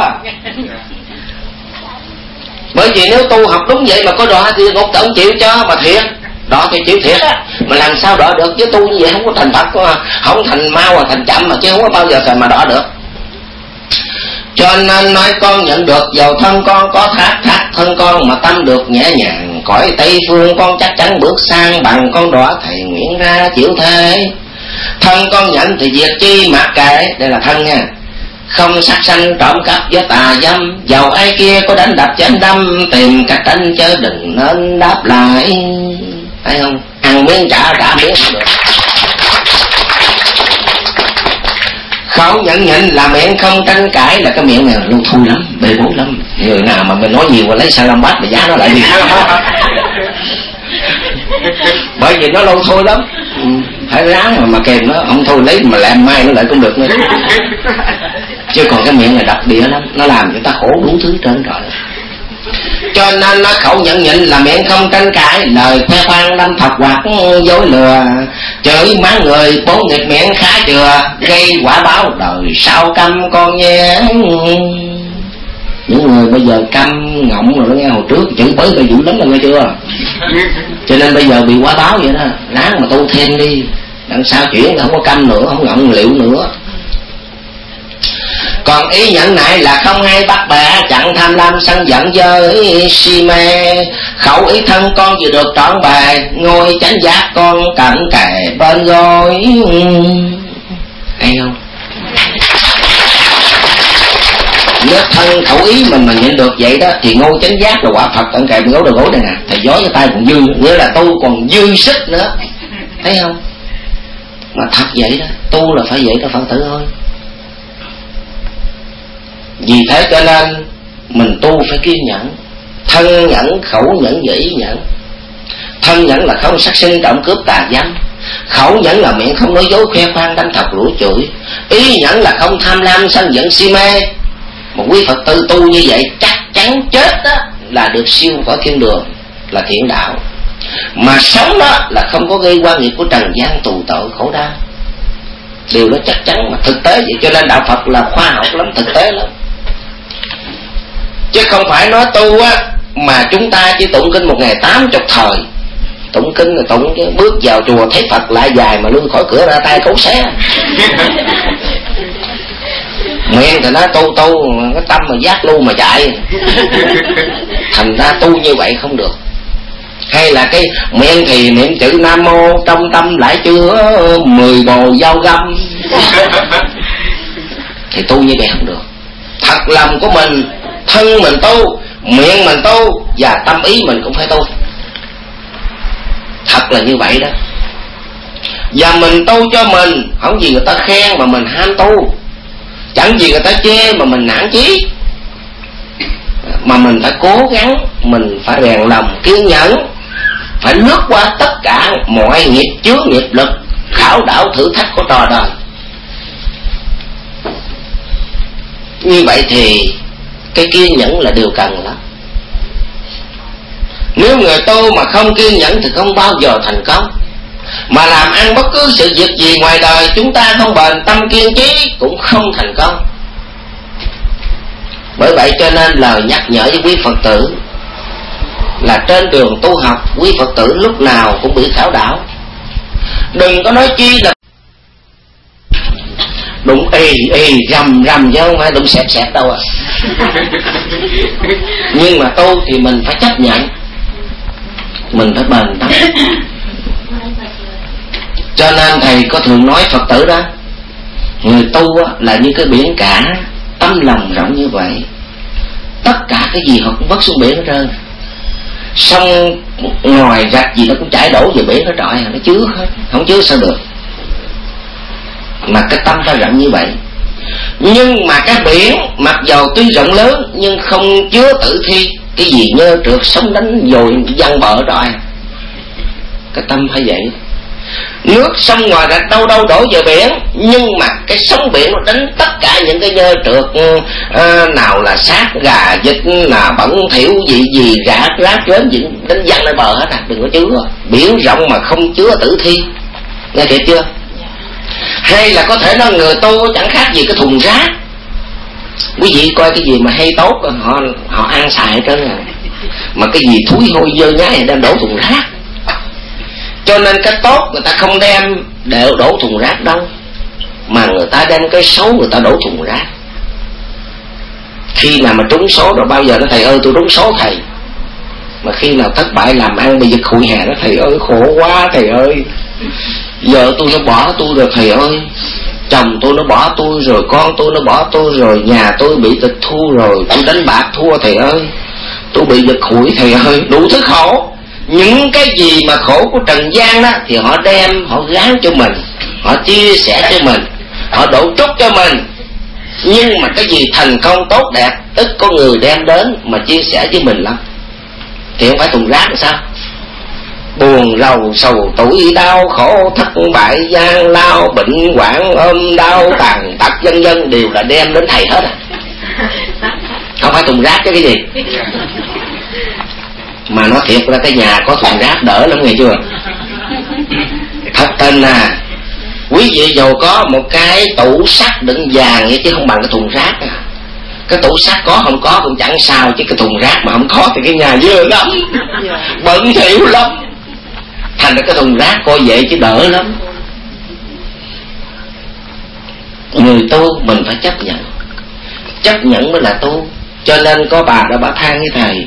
Bởi vì nếu tu học đúng vậy mà có đọa thì ông, ông chịu cho mà thiệt. Đọa thì chịu thiệt á. Mà làm sao đọa được, chứ tu như vậy không có thành Phật, không thành mau mà thành chậm mà, chứ không có bao giờ mà đọa được. Cho nên nói con nhận được dầu thân con có thác thác thân con mà tâm được nhẹ nhàng, cõi Tây Phương con chắc chắn bước sang bằng con đọa thầy nguyện ra chịu thế. Thân con nhận thì việc chi mặc kệ, đây là thân nha. Không sát sanh trộm cắp với tà dâm, dầu ai kia có đánh đập chém đâm, tìm cách đánh chớ đừng nên đáp lại. Thấy không? Ăn miếng trả trả miếng không được. Không nhẫn nhịn là miệng không tranh cãi, là cái miệng này lâu thui lắm, bê bối lắm. Người nào mà mình nói nhiều và lấy Sa-lam bát mà giá nó lại đi. Bởi vì nó lâu thui lắm. Ừ, phải ráng mà, mà kèm nó không thôi lấy mà làm mai nó lại cũng được nữa. Chứ còn cái miệng này độc địa lắm, nó làm cho ta khổ đủ thứ trơn rồi. Cho nên nó khẩu nhẫn nhịn là miệng không tranh cãi, lời khoe khoang đâm Phật hoặc dối lừa, chửi mắng người bốn nghịch miệng khá chừa, gây quả báo đời sau căm con nhé. Những người bây giờ căm ngọng rồi, nó nghe hồi trước chửi bới cái dữ lắm rồi nghe chưa. Cho nên bây giờ bị quả báo vậy đó, ráng mà tu thêm đi, đằng sau chuyển không có căm nữa, không ngọng liệu nữa. Còn ý nhẫn nại là không hay bắt bẻ, chẳng tham lam sân giận với si mê. Khẩu ý thân con vừa được trọn bề, ngôi chánh giác con cận kề bên gối. Hay không? Nếu thân khẩu ý mình mà nhận được vậy đó thì ngôi chánh giác là quả Phật cận kề bên gối đầu gối đây nè. Thầy gió cho tay còn dư, nghĩa là tu còn dư sức nữa. Thấy không? Mà thật vậy đó, tu là phải vậy đó Phật tử thôi. Vì thế cho nên mình tu phải kiên nhẫn. Thân nhẫn, khẩu nhẫn và ý nhẫn. Thân nhẫn là không sát sinh trộm cướp tà dâm. Khẩu nhẫn là miệng không nói dối khoe khoang đâm thọc lũa chửi. Ý nhẫn là không tham lam sân giận si mê. Một quý Phật tử tu như vậy chắc chắn chết đó là được siêu cõi thiên đường, là thiện đạo. Mà sống đó là không có gây quan nghiệp của trần gian tù tội khổ đau. Điều đó chắc chắn mà thực tế vậy. Cho nên đạo Phật là khoa học lắm, thực tế lắm. Chứ không phải nói tu á mà chúng ta chỉ tụng kinh một ngày tám chục thời. Tụng kinh là tụng chứ bước vào chùa thấy Phật lại dài mà lui khỏi cửa ra tay cấu xé. Miệng thì nói tu tu, cái tâm mà giác lưu mà chạy. Thành ra tu như vậy không được. Hay là cái miệng thì niệm chữ Nam Mô, trong tâm lại chứa mười bồ dao găm. Thì tu như vậy không được. Thật lòng của mình, thân mình tu, miệng mình tu và tâm ý mình cũng phải tu. Thật là như vậy đó. Và mình tu cho mình, không gì người ta khen mà mình ham tu, chẳng gì người ta chê mà mình nản chí. Mà mình phải cố gắng, mình phải rèn lòng kiên nhẫn, phải lướt qua tất cả mọi nghiệp chướng nghiệp lực, khảo đảo thử thách của trò đời. Như vậy thì cái kiên nhẫn là điều cần lắm. Nếu người tu mà không kiên nhẫn thì không bao giờ thành công. Mà làm ăn bất cứ sự việc gì ngoài đời chúng ta không bền tâm kiên trí cũng không thành công. Bởi vậy cho nên lời nhắc nhở với quý Phật tử là trên đường tu học, quý Phật tử lúc nào cũng bị khảo đảo. Đừng có nói chi là đụng ì ì rầm rầm chứ không phải đụng xẹp xẹp đâu à. Nhưng mà tu thì mình phải chấp nhận, mình phải bền tâm. Cho nên thầy có thường nói Phật tử đó, người tu là như cái biển cả, tâm lòng rộng như vậy, tất cả cái gì họ cũng vất xuống biển hết trơn. Sông ngoài rạch gì nó cũng chảy đổ về biển hết trọi, nó chứa hết, không chứa sao được. Mà cái tâm ta rộng như vậy. Nhưng mà cái biển mặc dầu tuy rộng lớn nhưng không chứa tử thi, cái gì nhơ trượt sóng đánh dồi văng bờ rồi. Cái tâm phải vậy. Nước sông ngoài rạch đâu đâu đổ về biển, nhưng mà cái sóng biển nó đánh tất cả những cái nhơ trượt, à, nào là xác gà vịt, là bẩn thỉu gì gì rác rác chớm gì đánh văng lên bờ hết à, đừng có chứa. Biển rộng mà không chứa tử thi, nghe kịp chưa? Hay là có thể nói người tu chẳng khác gì cái thùng rác. Quý vị coi cái gì mà hay tốt họ họ ăn xài trơn à, mà cái gì thúi hôi dơ nhái thì đem đổ thùng rác. Cho nên cái tốt người ta không đem để đổ thùng rác đâu, mà người ta đem cái xấu người ta đổ thùng rác. Khi nào mà trúng số rồi bao giờ nó thầy ơi tôi trúng số thầy, mà khi nào thất bại làm ăn bị giật hụi hà nó thầy ơi khổ quá thầy ơi, vợ tôi nó bỏ tôi rồi thầy ơi, chồng tôi nó bỏ tôi rồi, con tôi nó bỏ tôi rồi, nhà tôi bị tịch thu rồi, tôi đánh bạc thua thầy ơi, tôi bị giật hụi thầy ơi, đủ thứ khổ. Những cái gì mà khổ của trần gian đó thì họ đem, họ gán cho mình, họ chia sẻ cho mình, họ đổ trút cho mình. Nhưng mà cái gì thành công tốt đẹp ít có người đem đến mà chia sẻ với mình lắm, thì không phải thùng rác sao? Buồn rầu sầu tuổi đau khổ thất bại gian lao bệnh hoạn ôm đau tàn tật vân vân đều là đem đến thầy hết à, không phải thùng rác chứ cái gì. Mà nói thiệt là cái nhà có thùng rác đỡ lắm nghe chưa, thật tình à. Quý vị dù có một cái tủ sắt đựng vàng vậy chứ không bằng cái thùng rác à. Cái tủ sắt có không có cũng chẳng sao, chứ cái thùng rác mà không có thì cái nhà dơ lắm, bẩn thỉu lắm. Thành ra cái thùng rác coi vậy chứ đỡ lắm. Người tu mình phải chấp nhận, chấp nhận mới là tu. Cho nên có bà đã bà than với thầy,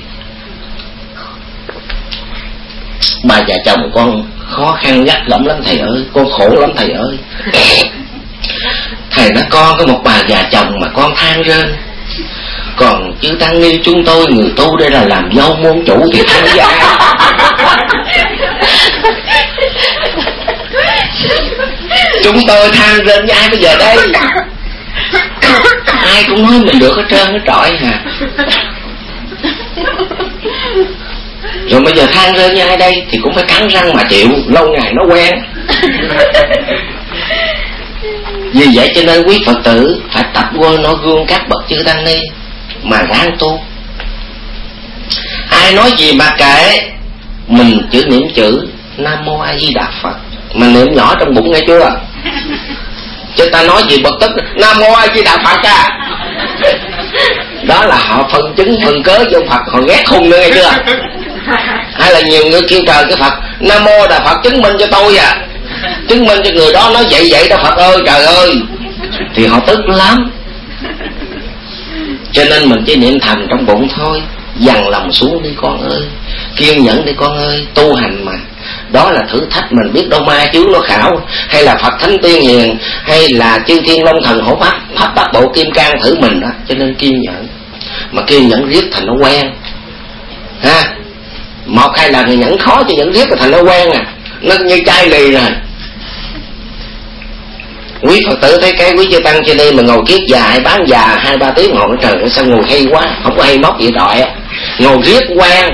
bà già chồng con khó khăn gắt lắm lắm thầy ơi, con khổ lắm thầy ơi. Thầy nói con có một bà già chồng mà con than rên, còn chứ tăng ni chúng tôi người tu đây là làm dâu môn chủ thì than với ai? Chúng tôi than rên với ai bây giờ đây? Ai cũng nói mình được hết trơn hết trọi hà. Rồi bây giờ than rên với ai đây? Thì cũng phải cắn răng mà chịu, lâu ngày nó quen. Vì vậy cho nên quý Phật tử phải tập quên nó gương các bậc chư tăng ni mà ráng tu. Ai nói gì mà kệ, mình chỉ niệm chữ Nam Mô A Di Đà Phật, mình niệm nhỏ trong bụng nghe chưa? Chứ ta nói gì bật tức Nam Mô A Di Đà Phật à, đó là họ phân chứng phân cớ cho Phật, họ ghét khùng nữa nghe chưa? Hay là nhiều người kêu trời cái Phật Nam Mô Đà Phật chứng minh cho tôi à, chứng minh cho người đó nói vậy vậy đó Phật ơi trời ơi, thì họ tức lắm. Cho nên mình chỉ niệm thầm trong bụng thôi, dằn lòng xuống đi con ơi, kiên nhẫn đi con ơi, tu hành mà. Đó là thử thách, mình biết đâu ma chứ nó khảo, hay là Phật Thánh Tiên Hiền, hay là chư Thiên Long Thần Hộ Pháp, Pháp Bát Bộ Kim Cang thử mình đó. Cho nên kiên nhẫn, mà kiên nhẫn riết thành nó quen ha. Một hai lần thì nhẫn khó, chứ nhẫn riết là thành nó quen à, nó như chai lì rồi. Quý Phật tử thấy cái quý chư tăng trên đây mà ngồi kiết dài bán già hai ba tiếng ngồi trời ơi sao ngồi hay quá, không có hay móc gì trọi, ngồi riết quen.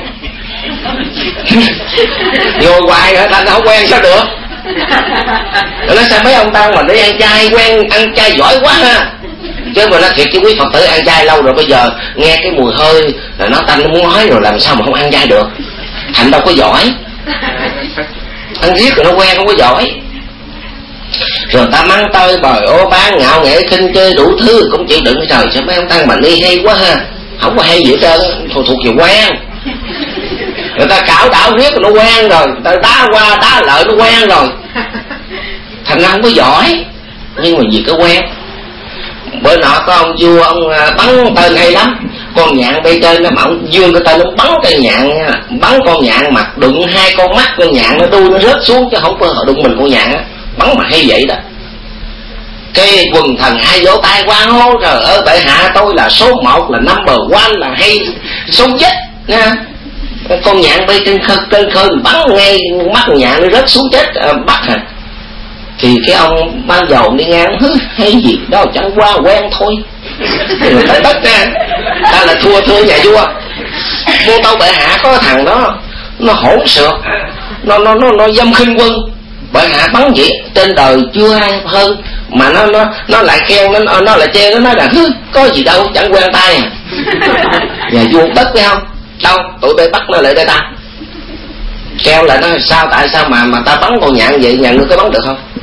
Ngồi hoài hả, thành không quen sao được. Rồi nói sao mấy ông tăng mà đi ăn chay quen, ăn chay giỏi quá ha. Chứ mà nói thiệt chứ quý Phật tử ăn chay lâu rồi bây giờ nghe cái mùi hơi là nó tanh nó muốn nói rồi, làm sao mà không ăn chay được. Thành đâu có giỏi, ăn riết rồi nó quen không có giỏi. Rồi ta mắng tôi bời ô bán ngạo nghệ khinh chơi đủ thứ cũng chịu đựng. Trời sao mấy ông tăng mà đi hay quá ha, không có hay gì hết trơn, thuộc thuộc về quen. Người ta cảo đảo riết rồi nó quen rồi, người ta đá qua đá lợi nó quen rồi, thành ra không có giỏi. Nhưng mà vì cái quen. Bữa nọ có ông vua ông bắn tên hay lắm, con nhạn bay trên nó mà ông dương cái tên ông bắn cây nhạn, bắn con nhạn mặt đụng hai con mắt con nhạn nó đuôi nó rớt xuống chứ không có đụng mình con nhạn, bắn mà hay vậy đó. Cái quần thần ai vỗ tay qua hô trời ơi tại hạ tôi là số một, là number one, là hay số nhất nha. Con nhạn bay trên khơi, trên khơi bắn ngay mắt con nhạn nó rớt xuống chết à, bắt hả. Thì cái ông ban dầu đi ngang hứ hay gì đó chẳng qua quen thôi. Người ta tất ra ta là thua thưa nhà vua. Vô tâu bệ hạ có cái thằng đó nó hỗn xược, nó nó nó nó dâm khinh quân. Bệ hạ bắn vậy trên đời chưa ai hơn, mà nó nó nó lại khen nó nó lại chê nó nói là hứ có gì đâu chẳng quen tay à. Nhà vua tất phải không? Đâu tụi bay bắt nó lại đây ta. Kêu lại nó sao tại sao mà mà ta bắn con nhạn vậy, nhà ngươi có bắn được không?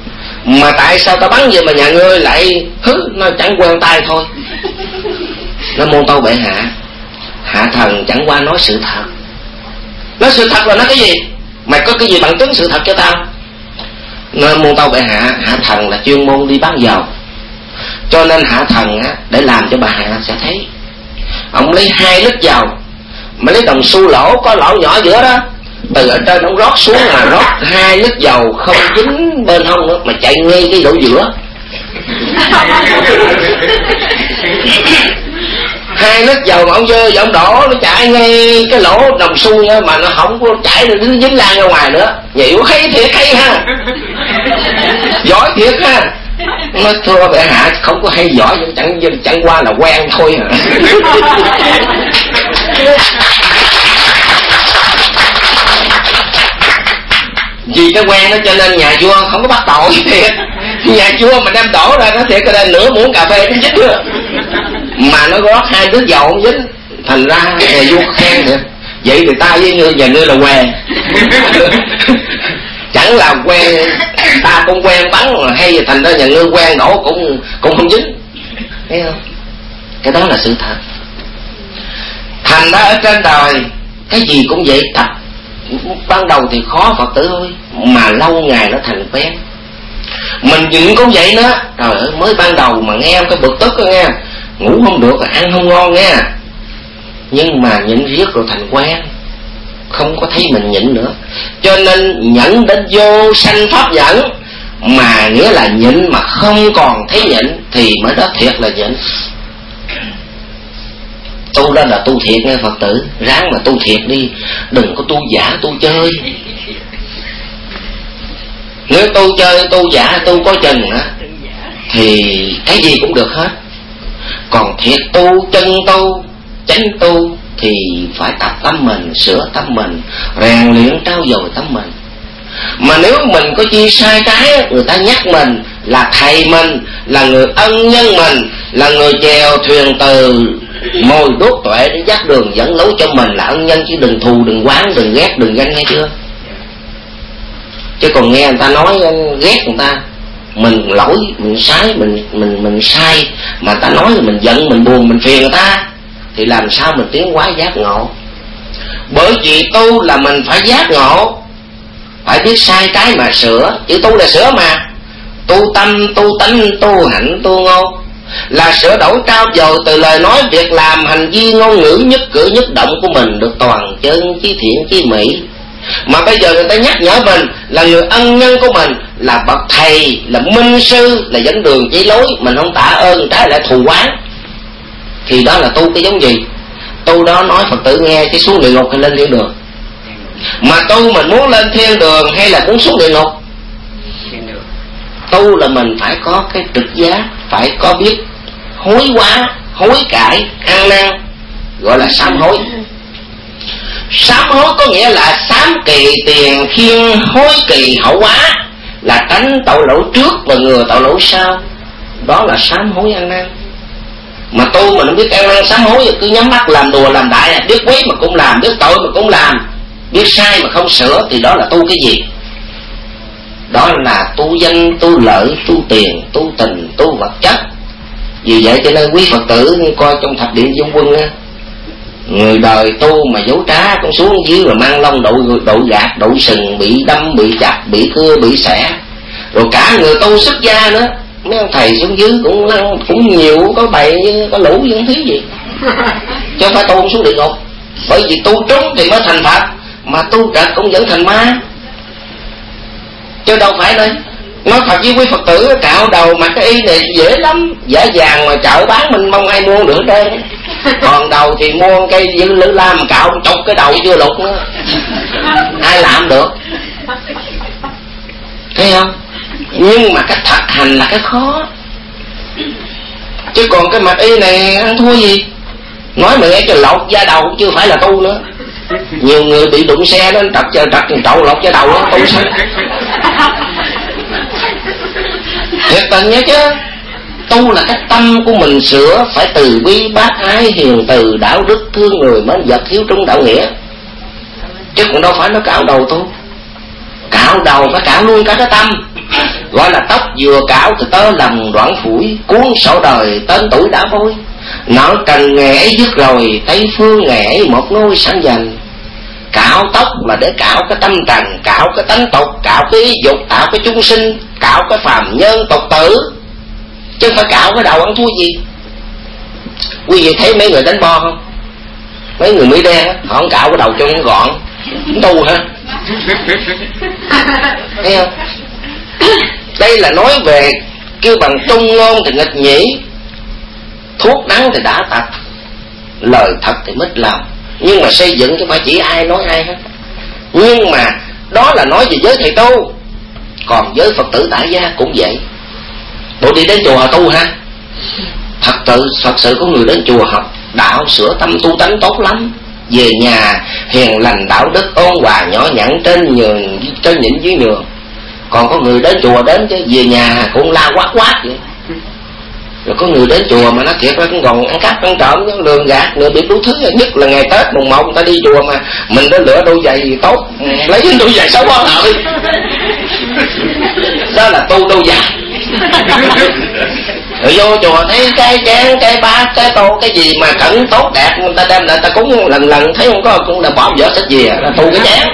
Mà tại sao ta bắn gì mà nhà ngươi lại hứ, nó chẳng quen tay thôi. Nó Môn Tâu bệ hạ, hạ thần chẳng qua nói sự thật. Nói sự thật là nói cái gì? Mày có cái gì bằng chứng sự thật cho tao? Nó Môn Tâu bệ hạ, hạ thần là chuyên môn đi bán dầu, cho nên hạ thần á, để làm cho bà hạ sẽ thấy. Ông lấy hai lít dầu, mà lấy đồng xu lỗ, có lỗ nhỏ giữa đó, từ ở trên ông rót xuống, mà rót hai lít dầu không dính bên hông nữa, mà chạy ngay cái lỗ giữa. Hai lít dầu mà ông dơ và ông đổ, nó chạy ngay cái lỗ đồng xu nha, mà nó không có chảy được, nó dính lan ra ngoài nữa. Nhịu hay thiệt hay ha, giỏi thiệt ha. Nó thưa bệ hạ, không có hay giỏi, chẳng chẳng qua là quen thôi à. Vì cái quen đó cho nên nhà vua không có bắt tội thiệt. Nhà vua mà đem đổ ra nó thiệt cái đây nửa muỗng cà phê cũng dính nữa, mà nó rót hai đứa dầu không dính. Thành ra nhà vua khen nữa, vậy thì ta với ngươi nhà ngươi là quen. Chẳng là quen, ta cũng quen bắn mà hay, thành ra nhà ngươi quen đổ cũng cũng không dính. Thấy không? Cái đó là sự thật. Thành ra ở trên đời cái gì cũng vậy, tập ban đầu thì khó Phật tử thôi, mà lâu ngày nó thành quen. Mình nhịn cũng vậy nữa. Trời ơi, mới ban đầu mà nghe cái bực tức đó nghe, ngủ không được, ăn không ngon nghe, nhưng mà nhịn riết rồi thành quen, không có thấy mình nhịn nữa. Cho nên nhẫn đến vô sanh pháp nhẫn, mà nghĩa là nhịn mà không còn thấy nhịn, thì mới đó thiệt là nhịn. Tu đó là tu thiệt nghe Phật tử, ráng mà tu thiệt đi, đừng có tu giả tu chơi. Nếu tu chơi tu giả tu có chừng á thì cái gì cũng được hết. Còn thiệt tu chân tu chánh tu thì phải tập tâm mình, sửa tâm mình, rèn luyện trau dồi tâm mình. Mà nếu mình có chi sai trái, người ta nhắc mình là thầy mình, là người ân nhân mình, là người chèo thuyền từ mồi đốt tuệ để dắt đường dẫn lối cho mình, là ân nhân, chứ đừng thù, đừng oán, đừng ghét, đừng ganh, nghe chưa? Chứ còn nghe người ta nói ghét người ta, mình lỗi, mình sai, mình mình mình sai, mà ta nói là mình giận, mình buồn, mình phiền người ta, thì làm sao mình tiến hóa giác ngộ? Bởi vì tu là mình phải giác ngộ, phải biết sai trái mà sửa. Chữ tu là sửa mà. Tu tâm, tu tánh, tu hạnh, tu ngôn, là sửa đổi trao dồi từ lời nói, việc làm, hành vi, ngôn ngữ, nhất cử nhất động của mình được toàn chân, chí thiện, chí mỹ. Mà bây giờ người ta nhắc nhở mình là người ân nhân của mình, là bậc thầy, là minh sư, là dẫn đường chỉ lối, mình không tạ ơn trái lại thù oán, thì đó là tu cái giống gì? Tu đó nói Phật tử nghe chứ xuống địa ngục hay lên thiên đường? Mà tu mình muốn lên thiên đường hay là muốn xuống địa ngục? Tu là mình phải có cái trực giác, phải có biết hối hóa, hối cải, ăn năn, gọi là sám hối. Sám hối có nghĩa là sám kỳ tiền khiên, hối kỳ hậu hóa, là tránh tội lỗi trước và ngừa tội lỗi sau. Đó là sám hối ăn năn. Mà tu mình không biết ăn năn sám hối, cứ nhắm mắt làm đùa làm đại, biết quý mà cũng làm, biết tội mà cũng làm, biết sai mà không sửa, thì đó là tu cái gì? Đó là tu danh, tu lợi, tu tiền, tu tình, tu vật chất. Vì vậy cho nên quý Phật tử coi trong thập điện dung quân á, người đời tu mà dấu trá con xuống dưới rồi mang lông đội đội gạt, đội sừng, bị đâm, bị chặt, bị cưa, bị xẻ. Rồi cả người tu xuất gia nữa, mấy ông thầy xuống dưới cũng cũng nhiều, có bầy có lũ chứ không thiếu gì. Chứ không phải tu xuống địa ngục. Bởi vì tu trúng thì mới thành Phật, mà tu trật cũng vẫn thành ma. Chứ đâu phải đây. Nói thật với quý Phật tử, cạo đầu mặc cái y này dễ lắm, dễ dàng, mà chợ bán mình mong ai mua được đây. Còn đầu thì mua cây dư lưỡi lam mà cạo chọc cái đầu chưa lục nữa, ai làm được? Thấy không? Nhưng mà cái thực hành là cái khó. Chứ còn cái mặt y này ăn thua gì. Nói mà nghe cái lột da đầu chưa phải là tu nữa. Nhiều người bị đụng xe đó, trật trật trậu lột da đầu đó, tu sao? Thiệt tình nhớ chứ. Tu là cái tâm của mình sửa, phải từ bi bác ái, hiền từ, đạo đức, thương người, mến vật, hiếu trung đạo nghĩa. Chứ còn đâu phải nó cạo đầu tu. Cạo đầu phải cạo luôn cả cái tâm. Gọi là tóc vừa cạo thì tớ lầm đoạn phủi, cuốn sổ đời tên tuổi đã vôi. Nợ trần nghề ấy dứt rồi, Tây phương nghề ấy một ngôi sẵn dành. Cạo tóc là để cạo cái tâm trần, cạo cái tánh tục, cạo cái ý dục, cạo cái chúng sinh, cạo cái phàm nhân tục tử, chứ không phải cạo cái đầu ăn thua gì. Quý vị thấy mấy người đánh bo không? Mấy người Mỹ đen họ không cạo cái đầu cho nó gọn, tu hả? Thấy không? Đây là nói về kêu bằng trung ngôn thì nghịch nhĩ, thuốc đắng thì đã tật, lời thật thì mít lòng. Nhưng mà xây dựng chứ phải chỉ ai nói ai hết. Nhưng mà đó là nói về giới thầy tu, còn giới Phật tử tại gia cũng vậy. Bộ đi đến chùa tu ha, thật tự thật sự có người đến chùa học đạo sửa tâm tu tánh tốt lắm, về nhà hiền lành đạo đức ôn hòa nhỏ nhặn trên nhường trên nhịn dưới nhường. Còn có người đến chùa đến chứ về nhà cũng la quát quát vậy. Rồi có người đến chùa mà nó thiệt ra cũng còn ăn cắp ăn trộm, lường gạt, lừa bịp đủ thứ. Nhất là ngày Tết mùng một người ta đi chùa mà mình đến lựa đôi giày tốt, lấy đôi giày xấu quá thôi. Đó là tu đôi giày. Rồi vô chùa thấy cái chén, cái bát, cái tô, cái gì mà cẩn tốt đẹp, người ta đem lại ta cúng lần lần thấy không có cũng là bỏ vợ thích gì à, là tu cái chén.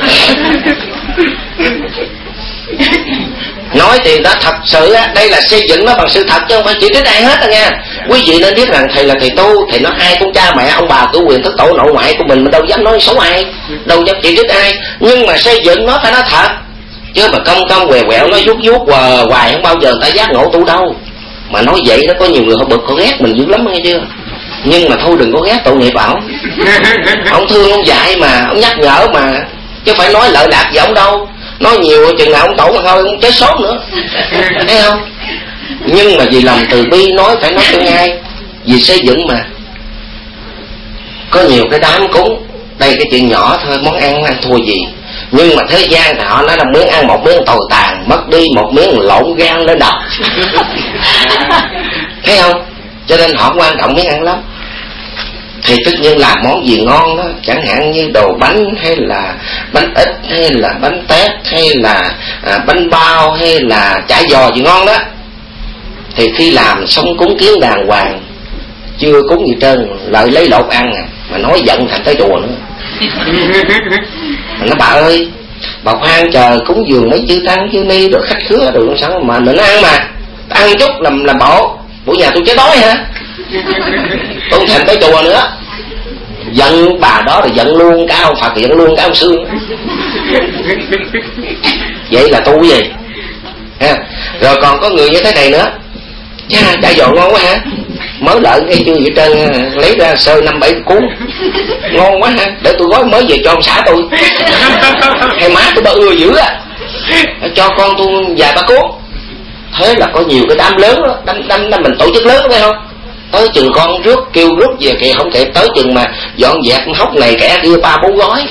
Nói thì đã thật sự á, đây là xây dựng nó bằng sự thật chứ không phải chỉ trích ai hết đó nha. Quý vị nên biết rằng thầy là thầy tu, thầy nói ai cũng cha mẹ ông bà của quyền thất tổ nội ngoại của mình, mình đâu dám nói xấu ai, đâu dám chỉ trích ai. Nhưng mà xây dựng nó phải nói thật, chứ mà công công quẹo quẹo nói vuốt vuốt hoài, hoài không bao giờ người ta giác ngộ tu đâu. Mà nói vậy đó có nhiều người họ bực họ ghét mình dữ lắm nghe chưa. Nhưng mà thôi đừng có ghét tội nghiệp ổng. Ông thương ông dạy mà, ông nhắc nhở mà, chứ phải nói lợi lạc gì ông đâu. Nói nhiều chừng nào ông tổ mà thôi ông chết sớm nữa, thấy không? Nhưng mà vì lòng từ bi nói phải nói cho ngay, vì xây dựng mà. Có nhiều cái đám cúng, đây cái chuyện nhỏ thôi, món ăn ăn thua gì. Nhưng mà thế gian thì họ nói là miếng ăn một miếng tồi tàn, mất đi một miếng lộn gan lên đầu. Thấy không? Cho nên họ quan trọng miếng ăn lắm. Thì tất nhiên làm món gì ngon đó, chẳng hạn như đồ bánh hay là bánh ít hay là bánh tét hay là à, bánh bao hay là chả giò gì ngon đó, thì khi làm xong cúng kiến đàng hoàng, chưa cúng gì trơn, lợi lấy lột ăn à, mà nói giận thành tới chùa nữa. Mà nó bà ơi, bà khoan chờ cúng dường mấy chư tăng chư ni rồi khách khứa rồi sao mà mình ăn mà ăn chút làm làm bộ buổi nhà tôi chết đói hả? Tôi thành tới chùa nữa, giận bà đó rồi giận luôn cả ông Phật, giận luôn cả ông Sương. Vậy là tu gì ha? Rồi còn có người như thế này nữa, cha chả giò ngon quá hả, mới lợn ngay chưa vậy trơn, lấy ra sơ năm bảy cuốn ngon quá ha, để tôi gói mới về cho ông xã tôi. Hay má tôi bà ưa dữ á, cho con tôi vài ba cuốn. Thế là có nhiều cái đám lớn đó, đám, đám, đám mình tổ chức lớn phải không, tới chừng con rước kêu rước về kìa không thể, tới chừng mà dọn dẹp hốc này kẻ kia ba bốn gói.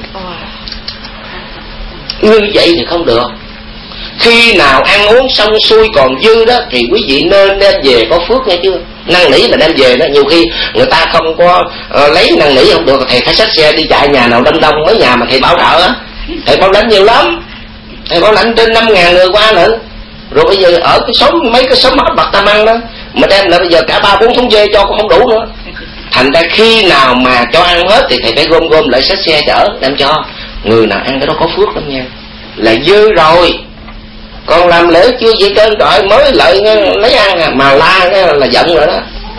Như vậy thì không được. Khi nào ăn uống xong xuôi còn dư đó thì quý vị nên đem về có phước nghe chưa. Năn nỉ mà đem về đó, nhiều khi người ta không có uh, lấy năn nỉ không được, thầy phải xách xe đi chạy nhà nào đông đông, mấy nhà mà thầy bảo trợ á, thầy bảo lãnh nhiều lắm, thầy bảo lãnh trên năm ngàn người qua nữa. Rồi bây giờ ở cái xóm mấy cái xóm hết bậc tam ăn đó mà đem lại bây giờ cả ba bốn thúng dê cho cũng không đủ nữa. Thành ra khi nào mà cho ăn hết thì thầy phải gom gom lại xách xe chở đem cho. Người nào ăn cái đó có phước lắm nha, là dư rồi. Còn làm lễ chưa gì trơn trời mới lợi lấy ăn à, mà la là giận rồi đó.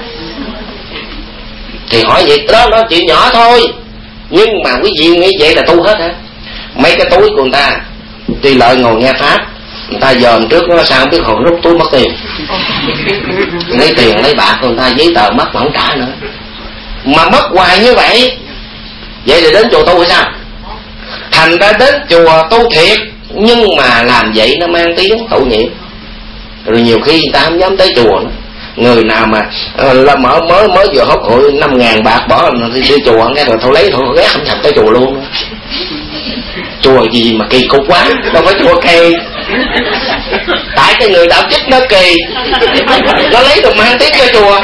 Thì hỏi vậy đó, nó chuyện nhỏ thôi, nhưng mà quý vị nghĩ vậy là tu hết hả? Mấy cái túi của người ta tuy lợi ngồi nghe pháp, người ta dòm trước nó sao không biết, hồi rút túi mất tiền, lấy tiền lấy bạc của người ta, giấy tờ mất mà không trả nữa, mà mất hoài như vậy. Vậy thì đến chùa tu hay sao? Thành ra đến chùa tu thiệt, nhưng mà làm vậy nó mang tiếng tội nghiệp. Rồi nhiều khi người ta không dám tới chùa nữa. Người nào mà uh, là mở mới mới vừa hốt hội năm ngàn bạc bỏ đi, đi chùa cái rồi thôi lấy thôi ghét không thành tới chùa luôn. Chùa gì mà kỳ cục quá, đâu phải chùa kỳ. Tại cái người đạo chức nó kỳ, nó lấy đồ mang tiếp cho chùa.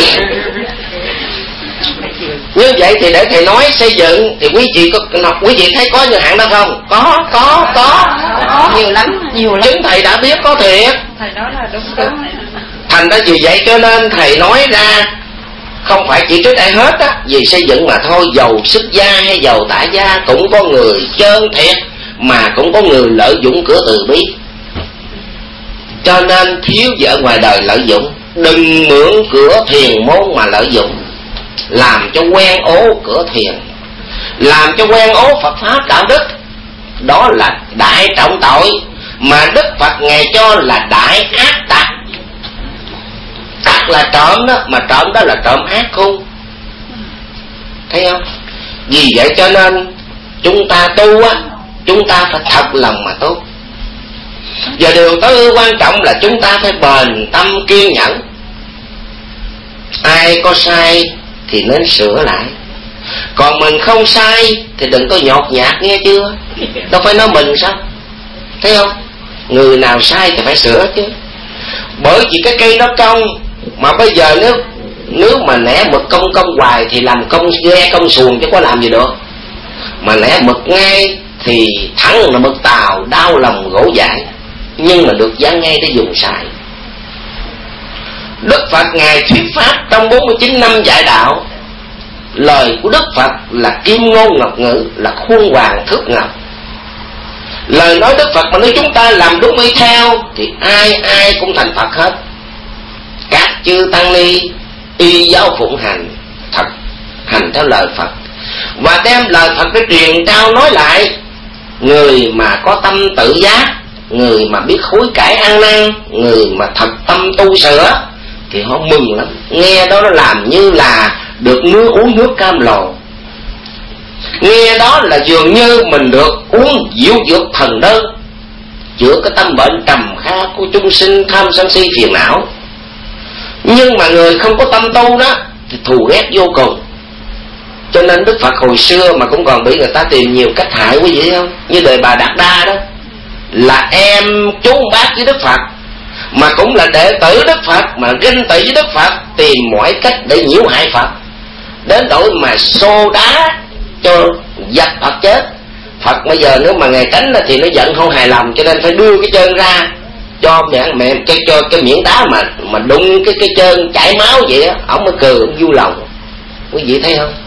Như vậy thì để thầy nói xây dựng thì quý vị có, quý vị thấy có như hạn đó không? Có, có, có. có nhiều lắm, nhiều lắm. Chính thầy đã biết có thiệt. Thầy nói là đúng đúng. Thành ra vì vậy cho nên thầy nói ra không phải chỉ trích ai hết á, vì xây dựng mà thôi. Giàu xuất gia hay giàu tại gia cũng có người trơn thiệt, mà cũng có người lợi dụng cửa từ bi. Cho nên thiếu vợ ngoài đời lợi dụng, đừng mượn cửa thiền môn mà lợi dụng, làm cho quen ố cửa thiền, làm cho quen ố Phật pháp đạo đức. Đó là đại trọng tội mà Đức Phật Ngài cho là đại ác tặc. Tặc là trộm đó, mà trộm đó là trộm ác khôn. Thấy không? Vì vậy cho nên chúng ta tu á, chúng ta phải thật lòng mà tu. Và điều tối quan trọng là chúng ta phải bền tâm kiên nhẫn. Ai có sai thì nên sửa lại, còn mình không sai thì đừng có nhột nhạt, nghe chưa? Đâu phải nói mình sao? Thấy không? Người nào sai thì phải sửa chứ. Bởi vì cái cây nó cong, mà bây giờ nếu nếu mà nẻ mực cong cong hoài thì làm công ghe công xuồng chứ có làm gì được. Mà nẻ mực ngay thì thẳng là mực tàu, đau lòng gỗ dại, nhưng mà được dán ngay để dùng xài. Đức Phật Ngài thuyết pháp trong bốn mươi chín năm dạy đạo, lời của Đức Phật là kim ngôn ngọc ngữ, là khuôn hoàng thước ngọc. Lời nói Đức Phật mà nếu chúng ta làm đúng y theo thì ai ai cũng thành Phật hết. Các chư tăng ni y giáo phụng hành, thật hành theo lời Phật, và đem lời Phật để truyền trao nói lại. Người mà có tâm tự giác, người mà biết hối cải ăn năn, người mà thật tâm tu sửa thì họ mừng lắm. Nghe đó nó làm như là được nước uống nước cam lồ, nghe đó là dường như mình được uống diệu dược thần đơn, chữa cái tâm bệnh trầm kha của chúng sinh tham sân si phiền não. Nhưng mà người không có tâm tu đó thì thù ghét vô cùng. Cho nên Đức Phật hồi xưa mà cũng còn bị người ta tìm nhiều cách hại, quý vị không? Như đời bà Đạt Đa đó, là em chú bác với Đức Phật, mà cũng là đệ tử Đức Phật, mà ganh tị với Đức Phật, tìm mọi cách để nhiễu hại Phật, đến đổi mà xô đá cho dập Phật chết. Phật bây giờ nếu mà Ngài tránh thì nó giận không hài lòng, cho nên phải đưa cái chân ra cho mẹ mẹ cho, cho cái miệng đá mà mà đụng cái cái chân chảy máu vậy á, ổng mới cười, ổng vui lòng. Quý vị thấy không?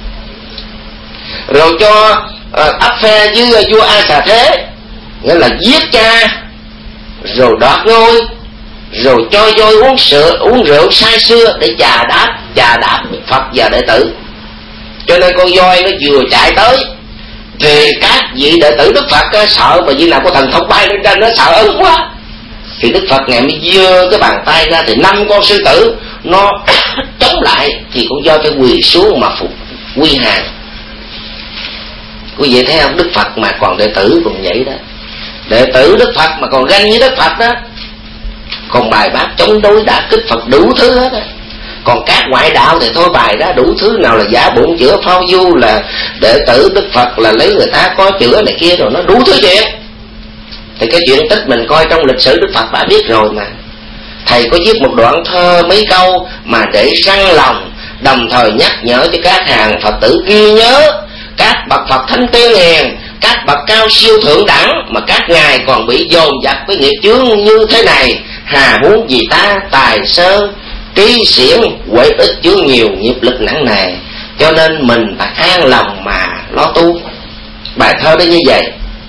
Rồi cho uh, áp phe với vua A Xà Thế, nghĩa là giết cha, rồi đoạt ngôi, rồi cho voi uống sữa uống rượu say sưa để chà đáp chà đáp Phật và đệ tử. Cho nên con voi nó vừa chạy tới thì các vị đệ tử Đức Phật á, sợ mà vị nào có thần thông bay lên trên, nó sợ ớn quá. Thì Đức Phật Ngài mới giơ cái bàn tay ra, thì năm con sư tử nó chống lại, thì con voi phải quỳ xuống mà phục quy hàng. Quý vị thấy không? Đức Phật mà còn đệ tử còn vậy đó, đệ tử Đức Phật mà còn ganh với Đức Phật đó, còn bài bác chống đối đả kích Phật đủ thứ hết á. Còn các ngoại đạo thì thôi bài ra đủ thứ, nào là giả bụng chữa phao du, là đệ tử Đức Phật là lấy người ta có chữa này kia, rồi nó đủ thứ chuyện. Thì cái chuyện tích mình coi trong lịch sử Đức Phật đã biết rồi mà. Thầy có viết một đoạn thơ mấy câu mà để răng lòng, đồng thời nhắc nhở cho các hàng Phật tử ghi nhớ các bậc Phật thánh tiên hiền, các bậc cao siêu thượng đẳng mà các ngài còn bị dồn dập với nghiệp chướng như thế này, hà huống gì ta tài sơ trí xiển huệ ích chướng nhiều, nghiệp lực nặng nề. Cho nên mình phải an lòng mà lo tu. Bài thơ đó như vậy.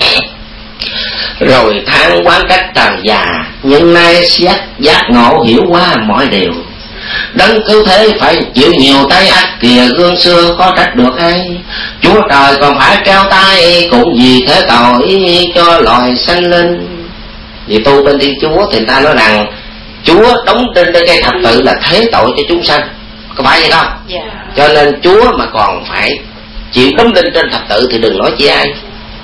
Rồi tháng quán cách tràn già, nhưng nay xét giác ngộ hiểu qua mọi điều. Đấng cứu thế phải chịu nhiều tay ác kìa, gương xưa có trách được ai. Chúa trời còn phải trao tay, cũng vì thế tội cho loài sanh linh. Vì tu bên Thiên Chúa thì ta nói rằng Chúa đóng trên cây thập tự là thế tội cho chúng sanh, có phải vậy không? Yeah. Cho nên Chúa mà còn phải chịu đóng đinh trên thập tự thì đừng nói chi ai.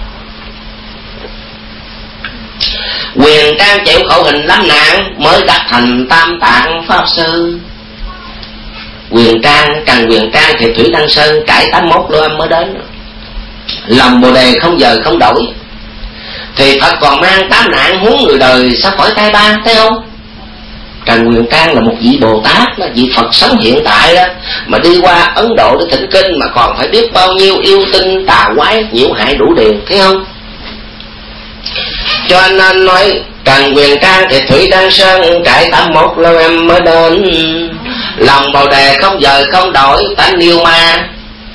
Quyền trang chịu khẩu hình lắm nạn, mới đạt thành tam tạng pháp sư. Quyền trang, cần quyền trang thì Thủy Đăng Sơn cải tám mốt lô âm mới đến. Lòng Bồ Đề không giờ không đổi, thì Phật còn mang tám nạn huống người đời sao khỏi tay ba, thấy không? Trần Quyền Trang là một vị Bồ Tát, là vị Phật sống hiện tại đó, mà đi qua Ấn Độ để thỉnh kinh mà còn phải biết bao nhiêu yêu tinh tà quái nhiễu hại đủ điều, thấy không? Cho nên nói cần quyền trang thì thủy đăng sơn, trải tám một lâu em mới đến. Lòng bồ đề không dời không đổi, tánh yêu ma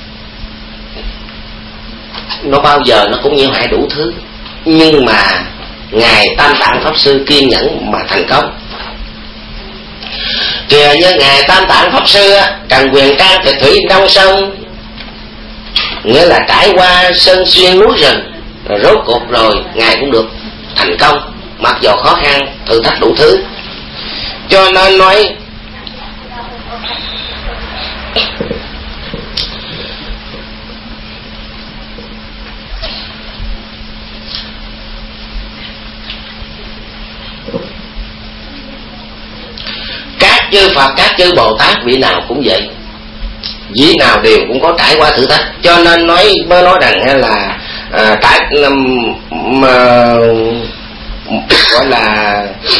nó bao giờ nó cũng nhiễu hại đủ thứ. Nhưng mà ngài Tam Tạng Pháp Sư kiên nhẫn mà thành công. Kìa như ngài Tam Tạng Pháp Sư á, cần quyền trang thì thủy đăng sơn, nghĩa là trải qua sơn xuyên núi rừng, rồi rốt cuộc rồi ngài cũng được thành công, mặc dù khó khăn thử thách đủ thứ. Cho nên nói các chư Phật, các chư Bồ Tát vị nào cũng vậy, vị nào đều cũng có trải qua thử thách. Cho nên nói mới nói rằng là à, trải mà gọi là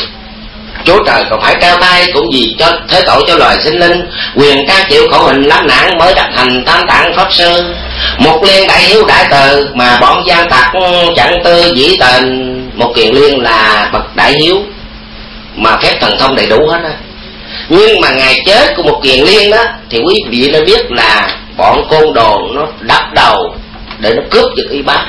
Chúa trời còn phải trao tay cũng vì cho thế tội cho loài sinh linh, quyền ca chịu khổ hình lắm nạn mới đắc thành Tam Tạng Pháp Sư. Một liên đại hiếu đại từ mà bọn gian tặc chẳng tư dĩ tình. Một kiền liên là bậc đại hiếu mà phép thần thông đầy đủ hết á. Nhưng mà ngày chết của một kiền liên đó thì quý vị nên biết là bọn côn đồ nó đập đầu để nó cướp được y bát,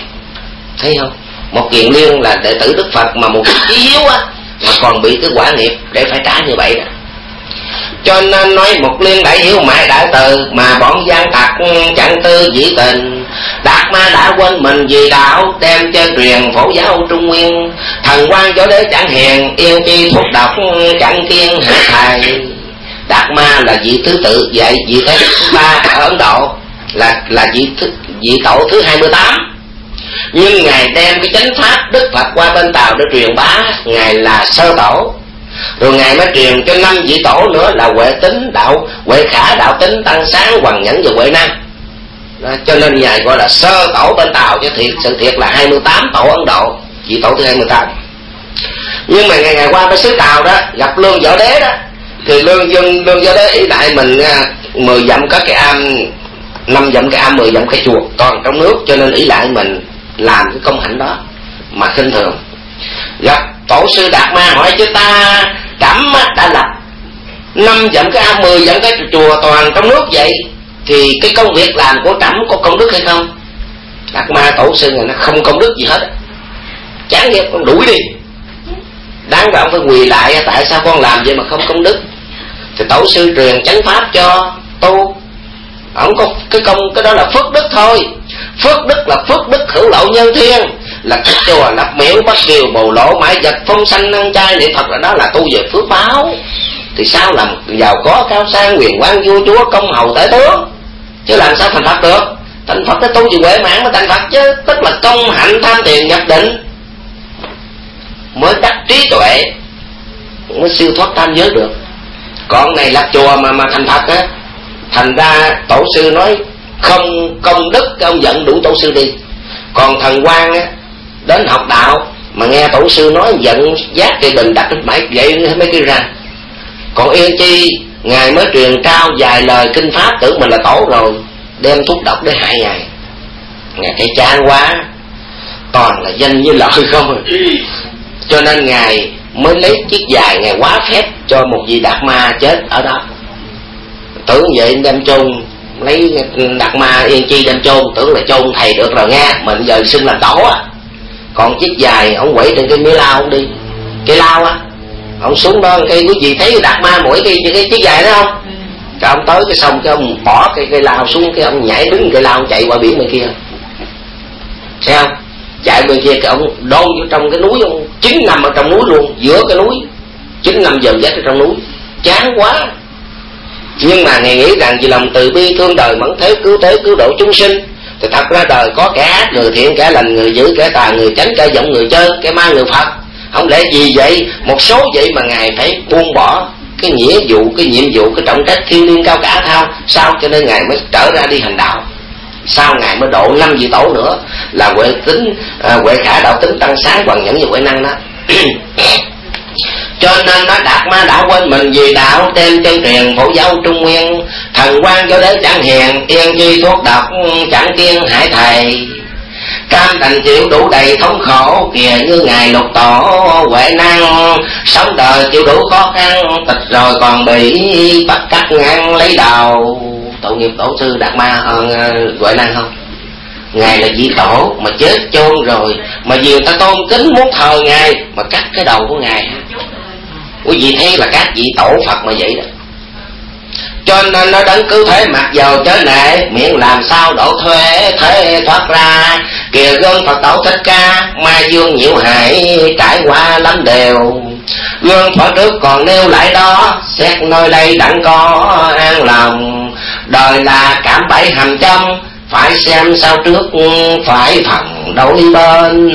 thấy không? Một kiền liên là đệ tử Đức Phật mà một chí hiếu á, mà còn bị cái quả nghiệp để phải trả như vậy đó. Cho nên nói một liên đại hiếu mãi đại từ mà bọn gian tặc chẳng tư dĩ tình. Đạt ma đã quên mình vì đạo, đem chân truyền phổ giáo Trung Nguyên. Thần quan chỗ đế chẳng hiền, yêu chi thuốc độc chẳng kiên hạ thầy. Đạt ma là vị thứ tự vậy, vị thế thứ ba ở Ấn Độ, là là vị thứ, vị tổ thứ hai mươi tám. Nhưng ngài đem cái chánh pháp Đức Phật qua bên Tàu để truyền bá, ngài là sơ tổ. Rồi ngài mới truyền cho năm vị tổ nữa là Huệ Tính, đạo Huệ Khả, đạo Tính, Tăng Sáng, Hoàng Nhẫn và Huệ Năng. Đó, cho nên ngài gọi là sơ tổ bên Tàu, chứ thiệt sự thiệt là hai mươi tám tổ Ấn Độ, vị tổ thứ hai mươi tám. Nhưng mà ngày ngày qua cái xứ Tàu đó gặp Lương Võ Đế đó, thì Lương Dân Lương Võ Đế ý lại mình mười dặm có cái am, năm dặm cái am, mười dặm cái chuột, còn trong nước, cho nên ý lại mình làm cái công hạnh đó mà khinh thường. Gặp tổ sư Đạt Ma hỏi chứ ta Trẫm đã lập năm dặm cái am, mười dặm cái chùa toàn trong nước vậy, thì cái công việc làm của Trẫm có công đức hay không? Đạt Ma tổ sư này nó không công đức gì hết, chán ghét, con đuổi đi, đáng ra ông phải quỳ lại, tại sao con làm vậy mà không công đức? Thì tổ sư truyền chánh pháp cho tu, ông có cái công, cái đó là phước đức thôi. Phước đức là phước đức hữu lậu nhân thiên, là cái chùa lập miệng bắt kiều bồ lộ mãi vật phong sanh ăn chay niệm Phật, là đó là tu về phước báo. Thì sao làm giàu có cao sang quyền quan vua chúa công hầu tể tướng, chứ làm sao thành Phật được? Thành Phật cái tu về huệ mạng mới thành Phật chứ, tức là công hạnh tham thiền nhập định mới đắc trí tuệ, mới siêu thoát tam giới được. Còn này lập chùa mà mà thành Phật á, thành ra tổ sư nói không công đức, cái ông giận đủ tổ sư đi. Còn thần quan á đến học đạo mà nghe tổ sư nói giận giác thì bình đặt mãi vậy mấy cái ra. Còn Yên Chi ngài mới truyền trao vài lời kinh pháp, tưởng mình là tổ rồi, đem thuốc độc để hại ngài. Ngài thấy chán quá, toàn là danh với lợi không. Cho nên ngài mới lấy chiếc dài ngài quá phép cho một vị Đạt Ma chết ở đó. Tưởng vậy đem chôn, lấy Đạt Ma Yên Chi đem chôn, tưởng là chôn thầy được rồi nghe, mình giờ xưng làm tổ á. Còn chiếc dài ông quẩy trên cái mía lao ông đi, cái lao á, ông xuống đó cái quý vị thấy Đạt Ma mỗi cái, cái chiếc dài đó không? Cái ông tới cái xong cái ông bỏ cái cây lao xuống, cái ông nhảy đứng cây lao ông chạy qua biển bên kia, thấy không? Chạy bên kia cái ông đôn vô trong cái núi, ông chín nằm ở trong núi luôn, giữa cái núi, chín năm giờ giấc ở trong núi, chán quá. Nhưng mà ngài nghĩ rằng vì lòng từ bi thương đời mẫn thế, cứu thế cứu độ chúng sinh. Thì thật ra đời có kẻ ác, người thiện, kẻ lành, người dữ, kẻ tà, người chánh, kẻ vọng, người chơi, kẻ ma, người Phật. Không lẽ vì vậy một số vậy mà ngài phải buông bỏ cái nghĩa vụ, cái nhiệm vụ, cái trọng trách thiêng liêng cao cả thao sao? Cho nên ngài mới trở ra đi hành đạo. Sau ngài mới độ năm vị tổ nữa là Huệ Tính, à, Huệ Khả, đạo Tính, Tăng Sáng, Hoàng Nhẫn và Huệ Năng đó. Cho nên nó Đạt Ma đã quên mình vì đạo, đem chân truyền phổ giáo Trung Nguyên. Thần quan cho đế chẳng hiền, tiên chi thuốc độc chẳng kiên hại thầy. cam đành chịu đủ đầy thống khổ, kìa như ngài lục tổ Huệ Năng, sống đời chịu đủ khó khăn, tịch rồi còn bị bắt cắt ngang lấy đầu. Tội nghiệp tổ sư Đạt Ma uh, Huệ Năng không? Ngài là vị tổ mà chết chôn rồi, mà vì người ta tôn kính muốn thờ ngài mà cắt cái đầu của ngài. Quý vị thấy là các vị tổ Phật mà vậy đó. Cho nên nó đấng cứ thế mặc dầu chớ nệ, miễn làm sao đổ thuế thế thoát ra. Kìa gương Phật tổ Thích Ca, ma dương nhiễu hại trải qua lắm đều. Gương Phật trước còn nêu lại đó, xét nơi đây đặng có an lòng. Đời là cảm bẫy hầm trong, phải xem sao trước phải phần đổi bên.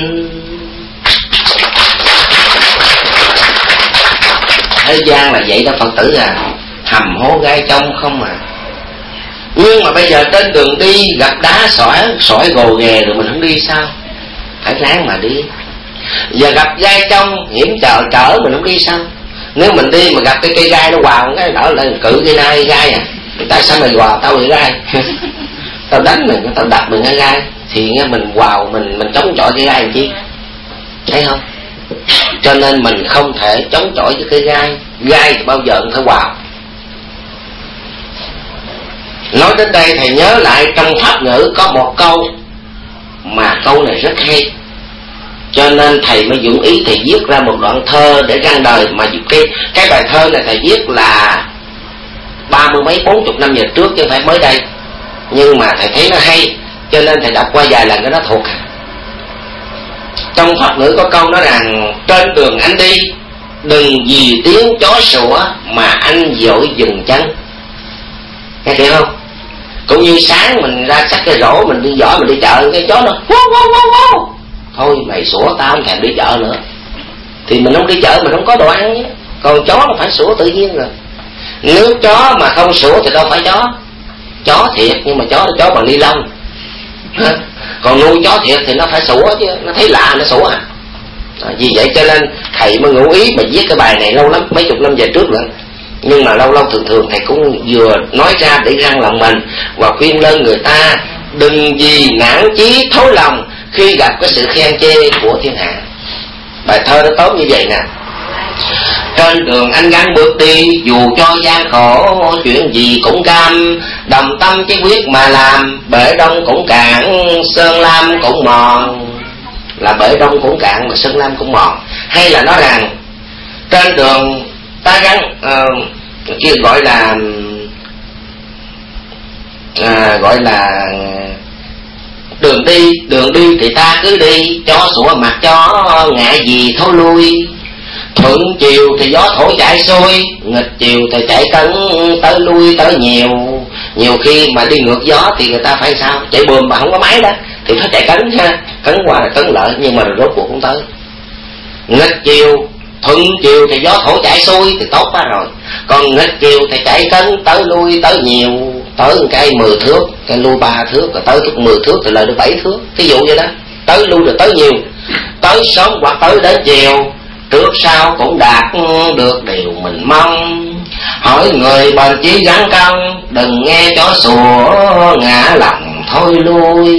Thế gian là vậy đó Phật tử à, hầm hố gai trong không à. Nhưng mà bây giờ trên đường đi gặp đá sỏi sỏi gồ ghề rồi mình không đi sao? Phải ráng mà đi. Giờ gặp gai trong hiểm trở trở mình không đi sao? Nếu mình đi mà gặp cái cây gai nó quào cái đỡ lên cự cây nai gai à, tại sao mày quào tao bị gai? Tao đánh mình, tao đập mình cái gai thì mình quào mình mình chống chọi cái gai làm chi? Thấy không? Cho nên mình không thể chống chọi với cái gai. Gai thì bao giờ cũng phải quào. Nói đến đây thầy nhớ lại trong Pháp ngữ có một câu mà câu này rất hay, cho nên thầy mới dụng ý thầy viết ra một đoạn thơ để răng đời. Mà cái cái bài thơ này thầy viết là ba mươi mấy bốn chục năm về trước chứ không phải mới đây, nhưng mà thầy thấy nó hay cho nên thầy đọc qua vài lần cái nó thuộc. Trong Pháp ngữ có câu nói rằng trên đường anh đi đừng vì tiếng chó sủa mà anh vội dừng chân. Nghe hiểu không? Cũng như sáng mình ra xách cái rổ mình đi giỏi mình đi chợ, cái chó nó wow, wow, wow, wow. Thôi mày sủa tao không thèm đi chợ nữa. Thì mình không đi chợ mình không có đồ ăn nhé. Còn chó nó phải sủa tự nhiên rồi. Nếu chó mà không sủa thì đâu phải chó. Chó thiệt nhưng mà chó nó chó bằng ni lông. Còn nuôi chó thiệt thì nó phải sủa chứ, nó thấy lạ nó sủa à. À, vì vậy cho nên thầy mới ngụ ý mà viết cái bài này lâu lắm, mấy chục năm về trước rồi. Nhưng mà lâu lâu thường thường thầy cũng vừa nói ra để răng lòng mình và khuyên lên người ta đừng vì nản chí thối lòng khi gặp cái sự khen chê của thiên hạ. Bài thơ nó tốt như vậy nè. Trên đường anh gắng bước đi, dù cho gian khổ chuyện gì cũng cam, đồng tâm chí quyết mà làm, bể đông cũng cạn sơn lam cũng mòn. Là bể đông cũng cạn mà sơn lam cũng mòn. Hay là nói rằng trên đường ta gắng uh, kia gọi là uh, gọi là đường đi đường đi thì ta cứ đi, chó sủa mặt chó ngại gì thôi lui. Thuận chiều thì gió thổi chạy xuôi, nghịch chiều thì chạy cấn tới lui tới nhiều. Nhiều khi mà đi ngược gió thì người ta phải sao? Chạy bùm mà không có máy đó thì phải chạy cấn ha, cấn qua là cấn lợi, nhưng mà rồi rốt cuộc cũng tới. Nghịch chiều thuận chiều thì gió thổi chạy xuôi thì tốt quá rồi, còn nghịch chiều thì chạy cấn tới lui tới nhiều. Tới một cây mười thước, cây lui ba thước, rồi tới thước mười thước thì lời được bảy thước. Thí dụ vậy đó, tới lui rồi tới nhiều, tới sớm hoặc tới đến chiều, trước sau cũng đạt được điều mình mong. Hỏi người bền chí gắng công, đừng nghe chó sủa ngã lòng thôi lui.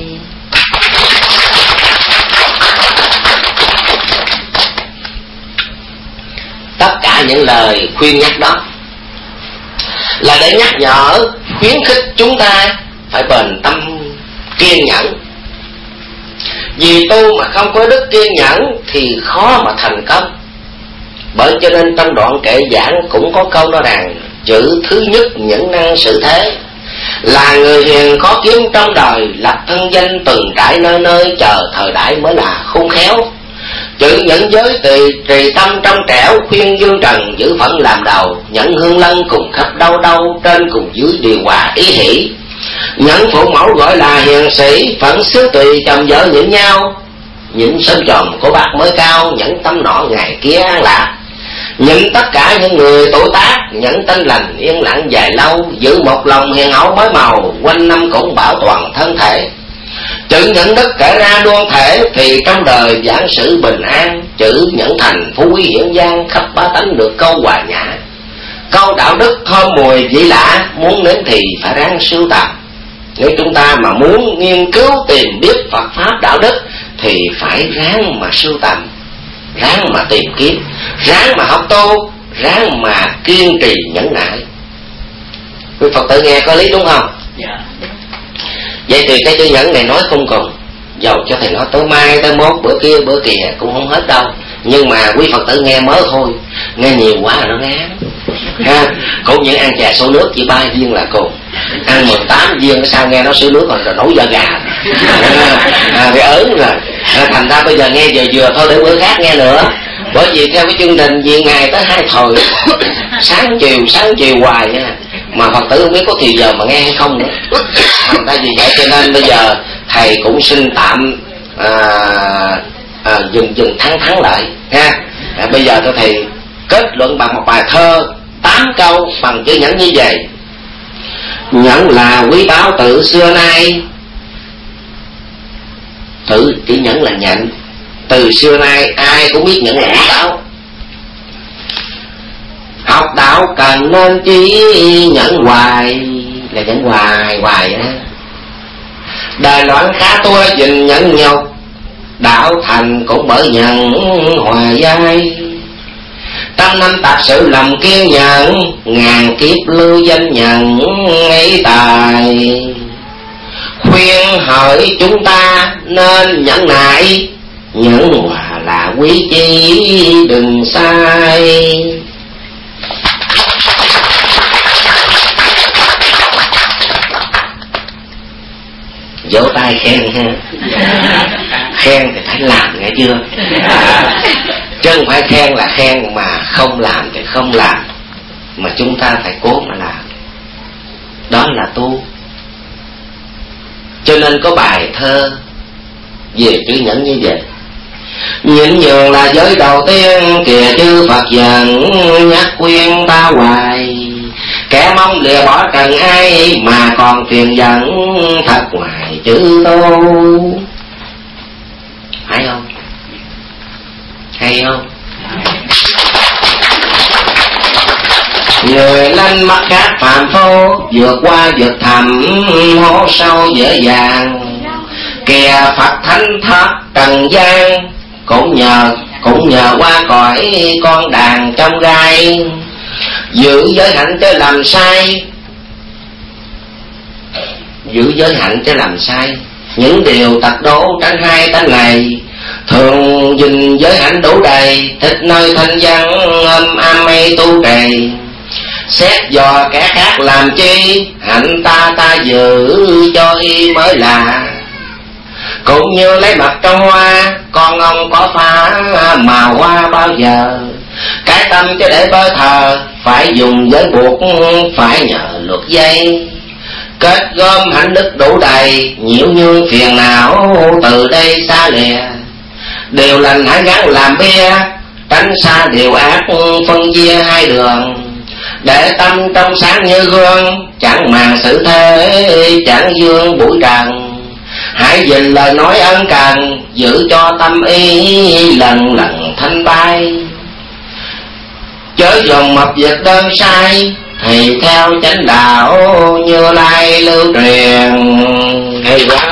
Tất cả những lời khuyên nhắc đó là để nhắc nhở, khuyến khích chúng ta phải bền tâm kiên nhẫn. Vì tu mà không có đức kiên nhẫn thì khó mà thành công. Bởi cho nên trong đoạn kệ giảng cũng có câu nói rằng chữ thứ nhất nhẫn năng sự thế, là người hiền khó kiếm trong đời, lập thân danh từng trải nơi nơi, chờ thời đại mới là khôn khéo. Chữ nhẫn giới tùy trì tâm trong trẻo, khuyên dương trần giữ phận làm đầu, nhẫn hương lân cùng khắp đâu đâu, trên cùng dưới điều hòa ý hỷ. Nhẫn phụ mẫu gọi là hiền sĩ, phận xứ tùy chồng vợ nhẫn nhau, nhịn sân tròn của bác mới cao, nhẫn tâm nọ ngày kia an lạc. Nhịn tất cả những người tuổi tác, nhẫn tinh lành yên lặng dài lâu, giữ một lòng hiền hậu mới màu, quanh năm cũng bảo toàn thân thể. Chữ nhẫn đức kể ra đoan thể, thì trong đời giảng sử bình an. Chữ nhẫn thành phú quý hiển gian, khắp bá tánh được câu hòa nhã. Câu đạo đức thơm mùi vị lạ, muốn nếm thì phải ráng sưu tầm. Nếu chúng ta mà muốn nghiên cứu tìm biết Phật Pháp đạo đức thì phải ráng mà sưu tầm, ráng mà tìm kiếm, ráng mà học tu, ráng mà kiên trì nhẫn nại. Quý Phật tử nghe có lý đúng không? Dạ. Vậy thì cái chữ nhẫn này nói không cùng, dầu cho thầy nói tới mai tới mốt bữa kia bữa kia cũng không hết đâu, nhưng mà quý Phật tử nghe mới thôi, nghe nhiều quá là nó ngán ha. Cũng như ăn trà sôi nước chỉ ba viên là cùng, ăn mười tám viên sao nghe nó sôi nước còn rồi nấu da gà à, bị ớn rồi à, thành ra bây giờ nghe vừa vừa thôi để bữa khác nghe nữa. Bởi vì theo cái chương trình vì ngày tới hai thời sáng chiều sáng chiều hoài nha, mà Phật tử không biết có thì giờ mà nghe hay không nữa. Thành ra vì vậy cho nên bây giờ thầy cũng xin tạm à, à, dừng dừng thắng thắng lại ha. À, bây giờ tôi thầy kết luận bằng một bài thơ tám câu bằng chữ nhẫn như vậy. Nhẫn là quý báu từ xưa nay, tự chữ nhẫn là nhận, từ xưa nay ai cũng biết nhẫn là quý báu. Học đạo cần nên chỉ nhẫn hoài, là nhẫn hoài hoài á. Đời loạn khá tua dình nhẫn nhục, đạo thành cũng bởi nhẫn hòa giai. Trăm năm tạp sự lòng kiên nhẫn, ngàn kiếp lưu danh nhận ấy tài. Khuyên hỏi chúng ta nên nhẫn nại, nhẫn hòa là quý chi đừng sai. Vỗ tay khen ha. Khen thì phải làm nghe chưa? Chứ không phải khen là khen mà không làm thì không làm, mà chúng ta phải cố mà làm, đó là tu. Cho nên có bài thơ về chữ nhẫn như vậy. Nhịn nhường là giới đầu tiên, kìa chư Phật dần nhắc khuyên ta hoài. Kẻ mong lìa bỏ trần ai mà còn phiền giận thật ngoài chữ tu. Hay không? Hay không? Người lên mắt các phàm phu, vượt qua vượt thẳm hố sâu dễ dàng. Kìa Phật thánh thất trần gian, cũng nhờ cũng nhờ qua cõi con đàn trong gai. Giữ giới hạnh chứ làm sai, giữ giới hạnh chứ làm sai. Những điều tật đố tránh hai tánh này, thường dình giới hạnh đủ đầy. Thích nơi thanh văn âm am mây tu trì, xét dò kẻ khác làm chi, hạnh ta ta giữ cho y mới là. Cũng như lấy mặt trong hoa, con ông có phá mà hoa bao giờ. Cái tâm chứ để bơ thờ, phải dùng giới buộc, phải nhờ luật dây. Kết gom hạnh đức đủ đầy, nhiễu nhương phiền não từ đây xa lìa. Điều lành hãy gắng làm bia, tránh xa điều ác phân chia hai đường. Để tâm trong sáng như gương, chẳng màng sự thế, chẳng dương bụi trần. Hãy gìn lời nói ân cần, giữ cho tâm ý lần lần thanh bay. Chớ dùng mập việc đơn sai, thì theo chánh đạo Như Lai lưu truyền. Hay quá.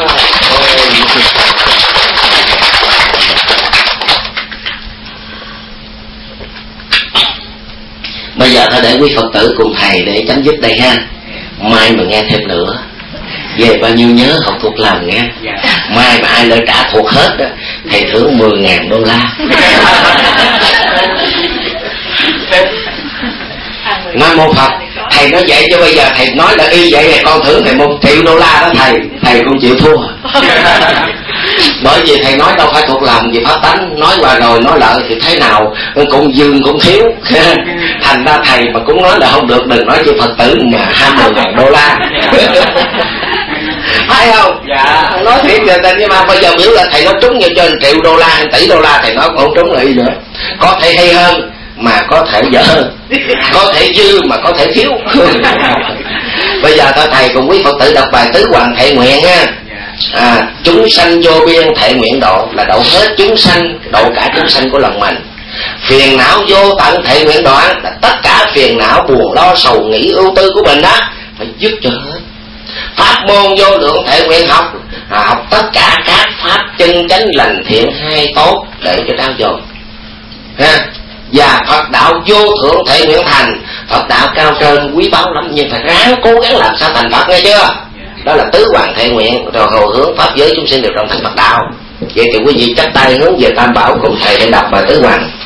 Bây giờ thôi để quý Phật tử cùng thầy để chấm dứt đây ha. Mai mà nghe thêm nữa, về bao nhiêu nhớ học thuộc lòng nghe. Mai mà ai lỡ trả thuộc hết đó, thầy thưởng mười ngàn đô la. Nam mô Phật. Thầy nói vậy chứ bây giờ thầy nói là y vậy thì con thưởng thầy một triệu đô la đó thầy, thầy cũng chịu thua. Bởi vì thầy nói đâu phải thuộc lòng gì pháp tánh, nói qua rồi nói lại thì thế nào cũng dương cũng thiếu. Thành ra thầy mà cũng nói là không được, đừng nói cho Phật tử mà hai mươi ngàn đô la. Phải không? Dạ. Nói thiệt giờ tình, nhưng mà bây giờ biểu là thầy nói trúng như trên triệu đô la, tỷ đô la, thầy nói cũng không trúng là y nữa. Có thể hay hơn mà có thể dở hơn, có thể dư mà có thể thiếu. Bây giờ thôi thầy cùng quý Phật tử đọc bài tứ hoàng thệ nguyện nha. À, chúng sanh vô biên thệ nguyện độ, là độ hết chúng sanh, độ cả chúng sanh của lòng mình. Phiền não vô tận thệ nguyện đoạn, là tất cả phiền não buồn lo sầu nghĩ ưu tư của mình đó phải dứt cho hết. Pháp môn vô lượng thể nguyện học, à, học tất cả các pháp chân chánh lành thiện hay tốt để cho trao dồi ha. Và Phật đạo vô thượng thể nguyện thành, Phật đạo cao trơn quý báu lắm, nhưng phải ráng cố gắng làm sao thành Phật, nghe chưa? Đó là tứ hoàng thể nguyện, rồi hồi hướng pháp giới chúng sinh đều trong thành Phật đạo. Vậy thì quý vị chắp tay hướng về Tam Bảo cùng thầy để đọc bài tứ hoàng.